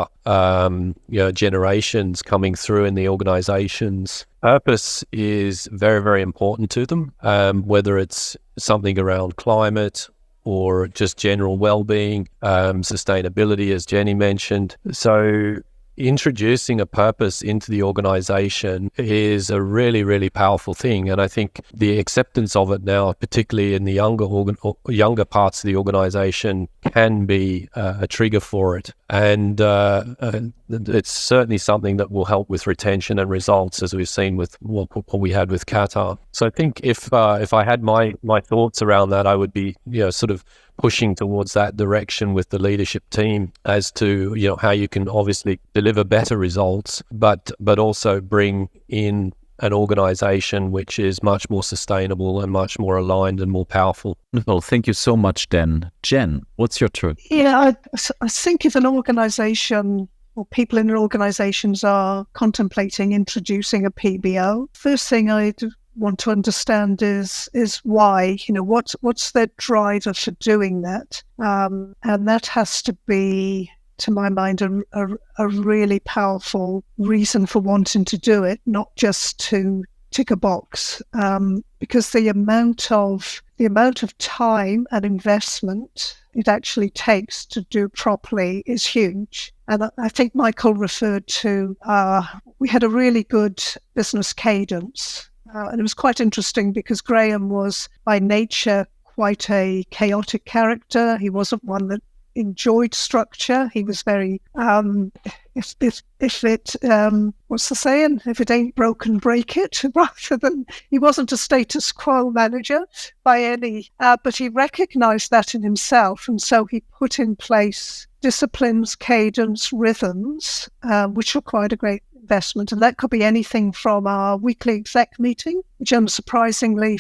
generations coming through in the organizations, purpose is very, very important to them, whether it's something around climate or just general well-being, sustainability, as Jenny mentioned. So introducing a purpose into the organization is a really, really powerful thing. And I think the acceptance of it now, particularly in the younger parts of the organization, can be a trigger for it. And it's certainly something that will help with retention and results, as we've seen with what we had with Qatar. So I think if I had my thoughts around that, I would be, sort of pushing towards that direction with the leadership team as to, how you can obviously deliver better results, but also bring in an organization which is much more sustainable and much more aligned and more powerful. Well, thank you so much, Dan. Jen, what's your turn? Yeah, I think if an organization or people in organizations are contemplating introducing a PBO, first thing I'd want to understand is why, what's their driver for doing that? And that has to be, to my mind, a really powerful reason for wanting to do it, not just to tick a box, because the amount of time and investment it actually takes to do properly is huge. And I think Michael referred to, we had a really good business cadence. And it was quite interesting because Graham was by nature quite a chaotic character. He wasn't one that enjoyed structure. He was very, what's the saying? If it ain't broken, break it, rather than, he wasn't a status quo manager by any, but he recognized that in himself. And so he put in place disciplines, cadence, rhythms, which required a great investment. And that could be anything from our weekly exec meeting, which unsurprisingly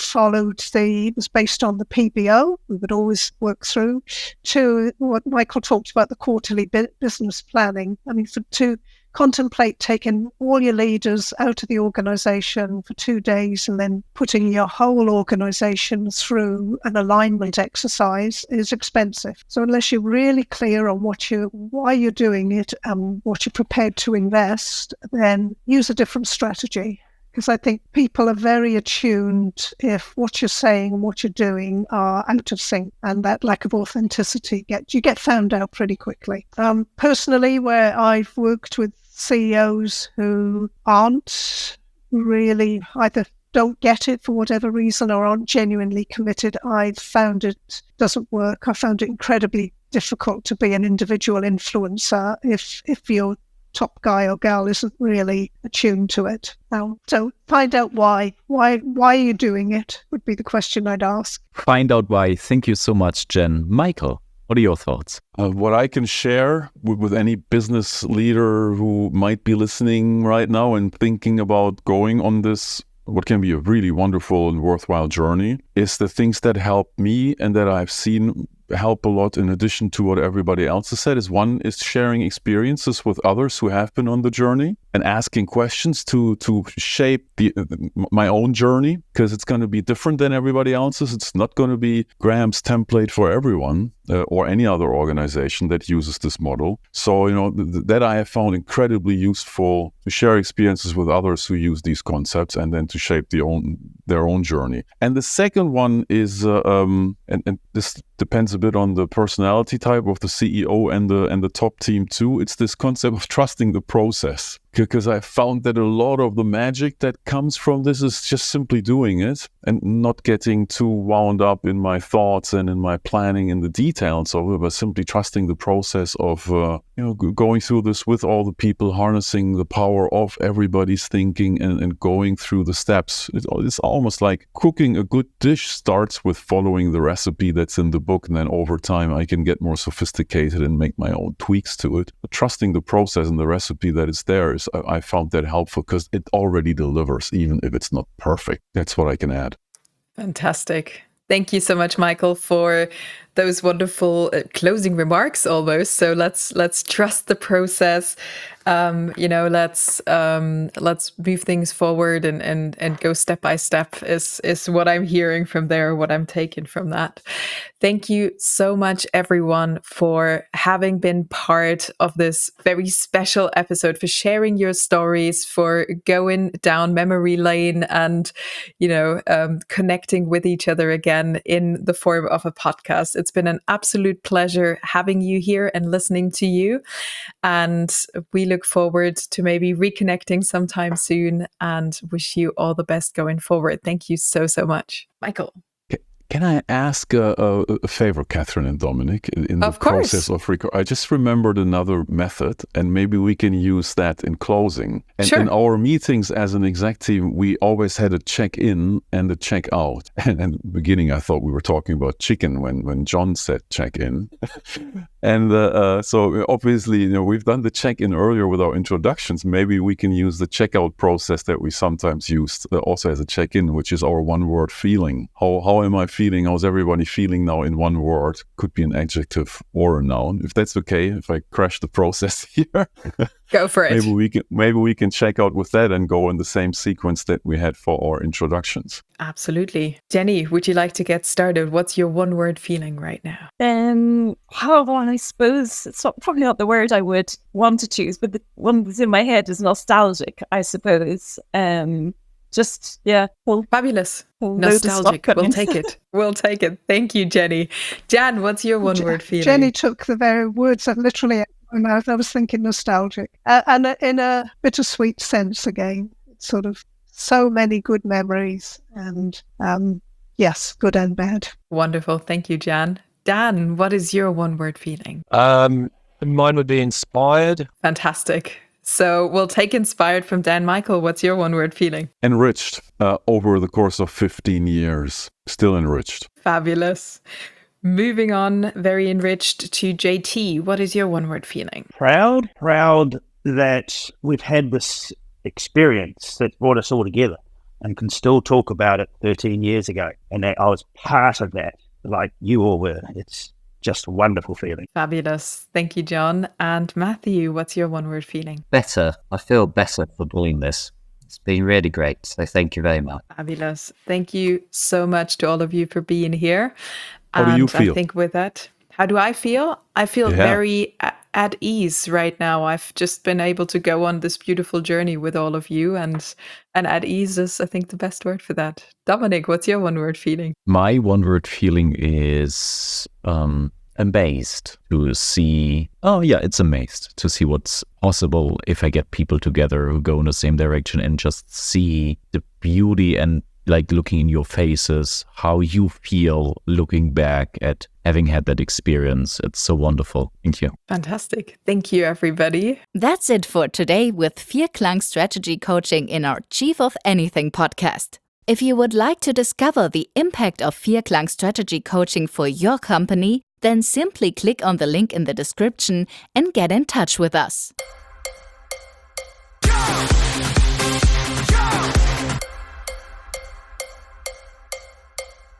was based on the PBO, we would always work through, to what Michael talked about, the quarterly business planning. I mean, to contemplate taking all your leaders out of the organization for 2 days and then putting your whole organization through an alignment exercise is expensive. So unless you're really clear on why you're doing it and what you're prepared to invest, then use a different strategy. Because I think people are very attuned if what you're saying and what you're doing are out of sync, and that lack of authenticity you get found out pretty quickly. Personally, where I've worked with CEOs who aren't really, either don't get it for whatever reason or aren't genuinely committed, I've found it doesn't work. I found it incredibly difficult to be an individual influencer if your top guy or gal isn't really attuned to it. So find out why are you doing it would be the question I'd ask. Find out why. Thank you so much, Jen. Michael, what are your thoughts? What I can share with any business leader who might be listening right now and thinking about going on this, what can be a really wonderful and worthwhile journey, is the things that help me and that I've seen help a lot in addition to what everybody else has said. One is sharing experiences with others who have been on the journey and asking questions to shape my own journey, because it's going to be different than everybody else's. It's not going to be Graham's template for everyone or any other organization that uses this model. So, that I have found incredibly useful, to share experiences with others who use these concepts and then to shape their own journey. And the second one is, and this depends a bit on the personality type of the CEO and the top team too. It's this concept of trusting the process. Because I found that a lot of the magic that comes from this is just simply doing it and not getting too wound up in my thoughts and in my planning in the details of it, but simply trusting the process of going through this with all the people, harnessing the power of everybody's thinking and going through the steps. It's almost like cooking a good dish starts with following the recipe that's in the book, and then over time I can get more sophisticated and make my own tweaks to it. But trusting the process and the recipe that is there is, I found that helpful because it already delivers, even if it's not perfect. That's what I can add. Fantastic. Thank you so much, Michael, for those wonderful closing remarks almost. So let's trust the process. Let's move things forward and go step by step is what I'm hearing from there, what I'm taking from that. Thank you so much, everyone, for having been part of this very special episode, for sharing your stories, for going down memory lane and, connecting with each other again in the form of a podcast. It's been an absolute pleasure having you here and listening to you. And we look forward to maybe reconnecting sometime soon and wish you all the best going forward. Thank you so, so much. Michael. Can I ask a favor, Catherine and Dominic? In the process of I just remembered another method, and maybe we can use that in closing. And in our meetings as an exec team, we always had a check-in and a check-out. And in the beginning, I thought we were talking about chicken when John said check-in. And so obviously, we've done the check-in earlier with our introductions. Maybe we can use the check-out process that we sometimes used also as a check-in, which is our one-word feeling. How am I feeling? How's everybody feeling now in one word? Could be an adjective or a noun. If that's okay, if I crash the process here. Go for it. Maybe we can check out with that and go in the same sequence that we had for our introductions. Absolutely. Jenny, would you like to get started? What's your one-word feeling right now? I suppose it's probably not the word I would want to choose, but the one that's in my head is nostalgic, I suppose. Fabulous. Nostalgic. We'll take it. We'll take it. Thank you, Jenny. Jan, what's your one-word feeling? Jenny took the very words that literally out of my mouth. I was thinking nostalgic. And in a bittersweet sense again. It's sort of so many good memories and yes, good and bad. Wonderful. Thank you, Jan. Dan, what is your one-word feeling? Mine would be inspired. Fantastic. So we'll take inspired from Dan. Michael, what's your one-word feeling? Enriched over the course of 15 years. Still enriched. Fabulous. Moving on, very enriched to JT. What is your one-word feeling? Proud that we've had this experience that brought us all together and can still talk about it 13 years ago. And that I was part of that, like you all were. It's just a wonderful feeling. Fabulous. Thank you, John. And Matthew, what's your one-word feeling? Better. I feel better for doing this. It's been really great. So thank you very much. Fabulous. Thank you so much to all of you for being here. How do you feel? I think with that, how do I feel? I feel very at ease right now. I've just been able to go on this beautiful journey with all of you, and at ease is, I think, the best word for that. Dominic, what's your one-word feeling? My one-word feeling is amazed to see. It's amazed to see what's possible if I get people together who go in the same direction and just see the beauty and like looking in your faces, how you feel looking back at having had that experience. It's so wonderful. Thank you. Fantastic. Thank you, everybody. That's it for today with Vierklang Strategy Coaching in our Chief of Anything podcast. If you would like to discover the impact of Vierklang Strategy Coaching for your company, then simply click on the link in the description and get in touch with us.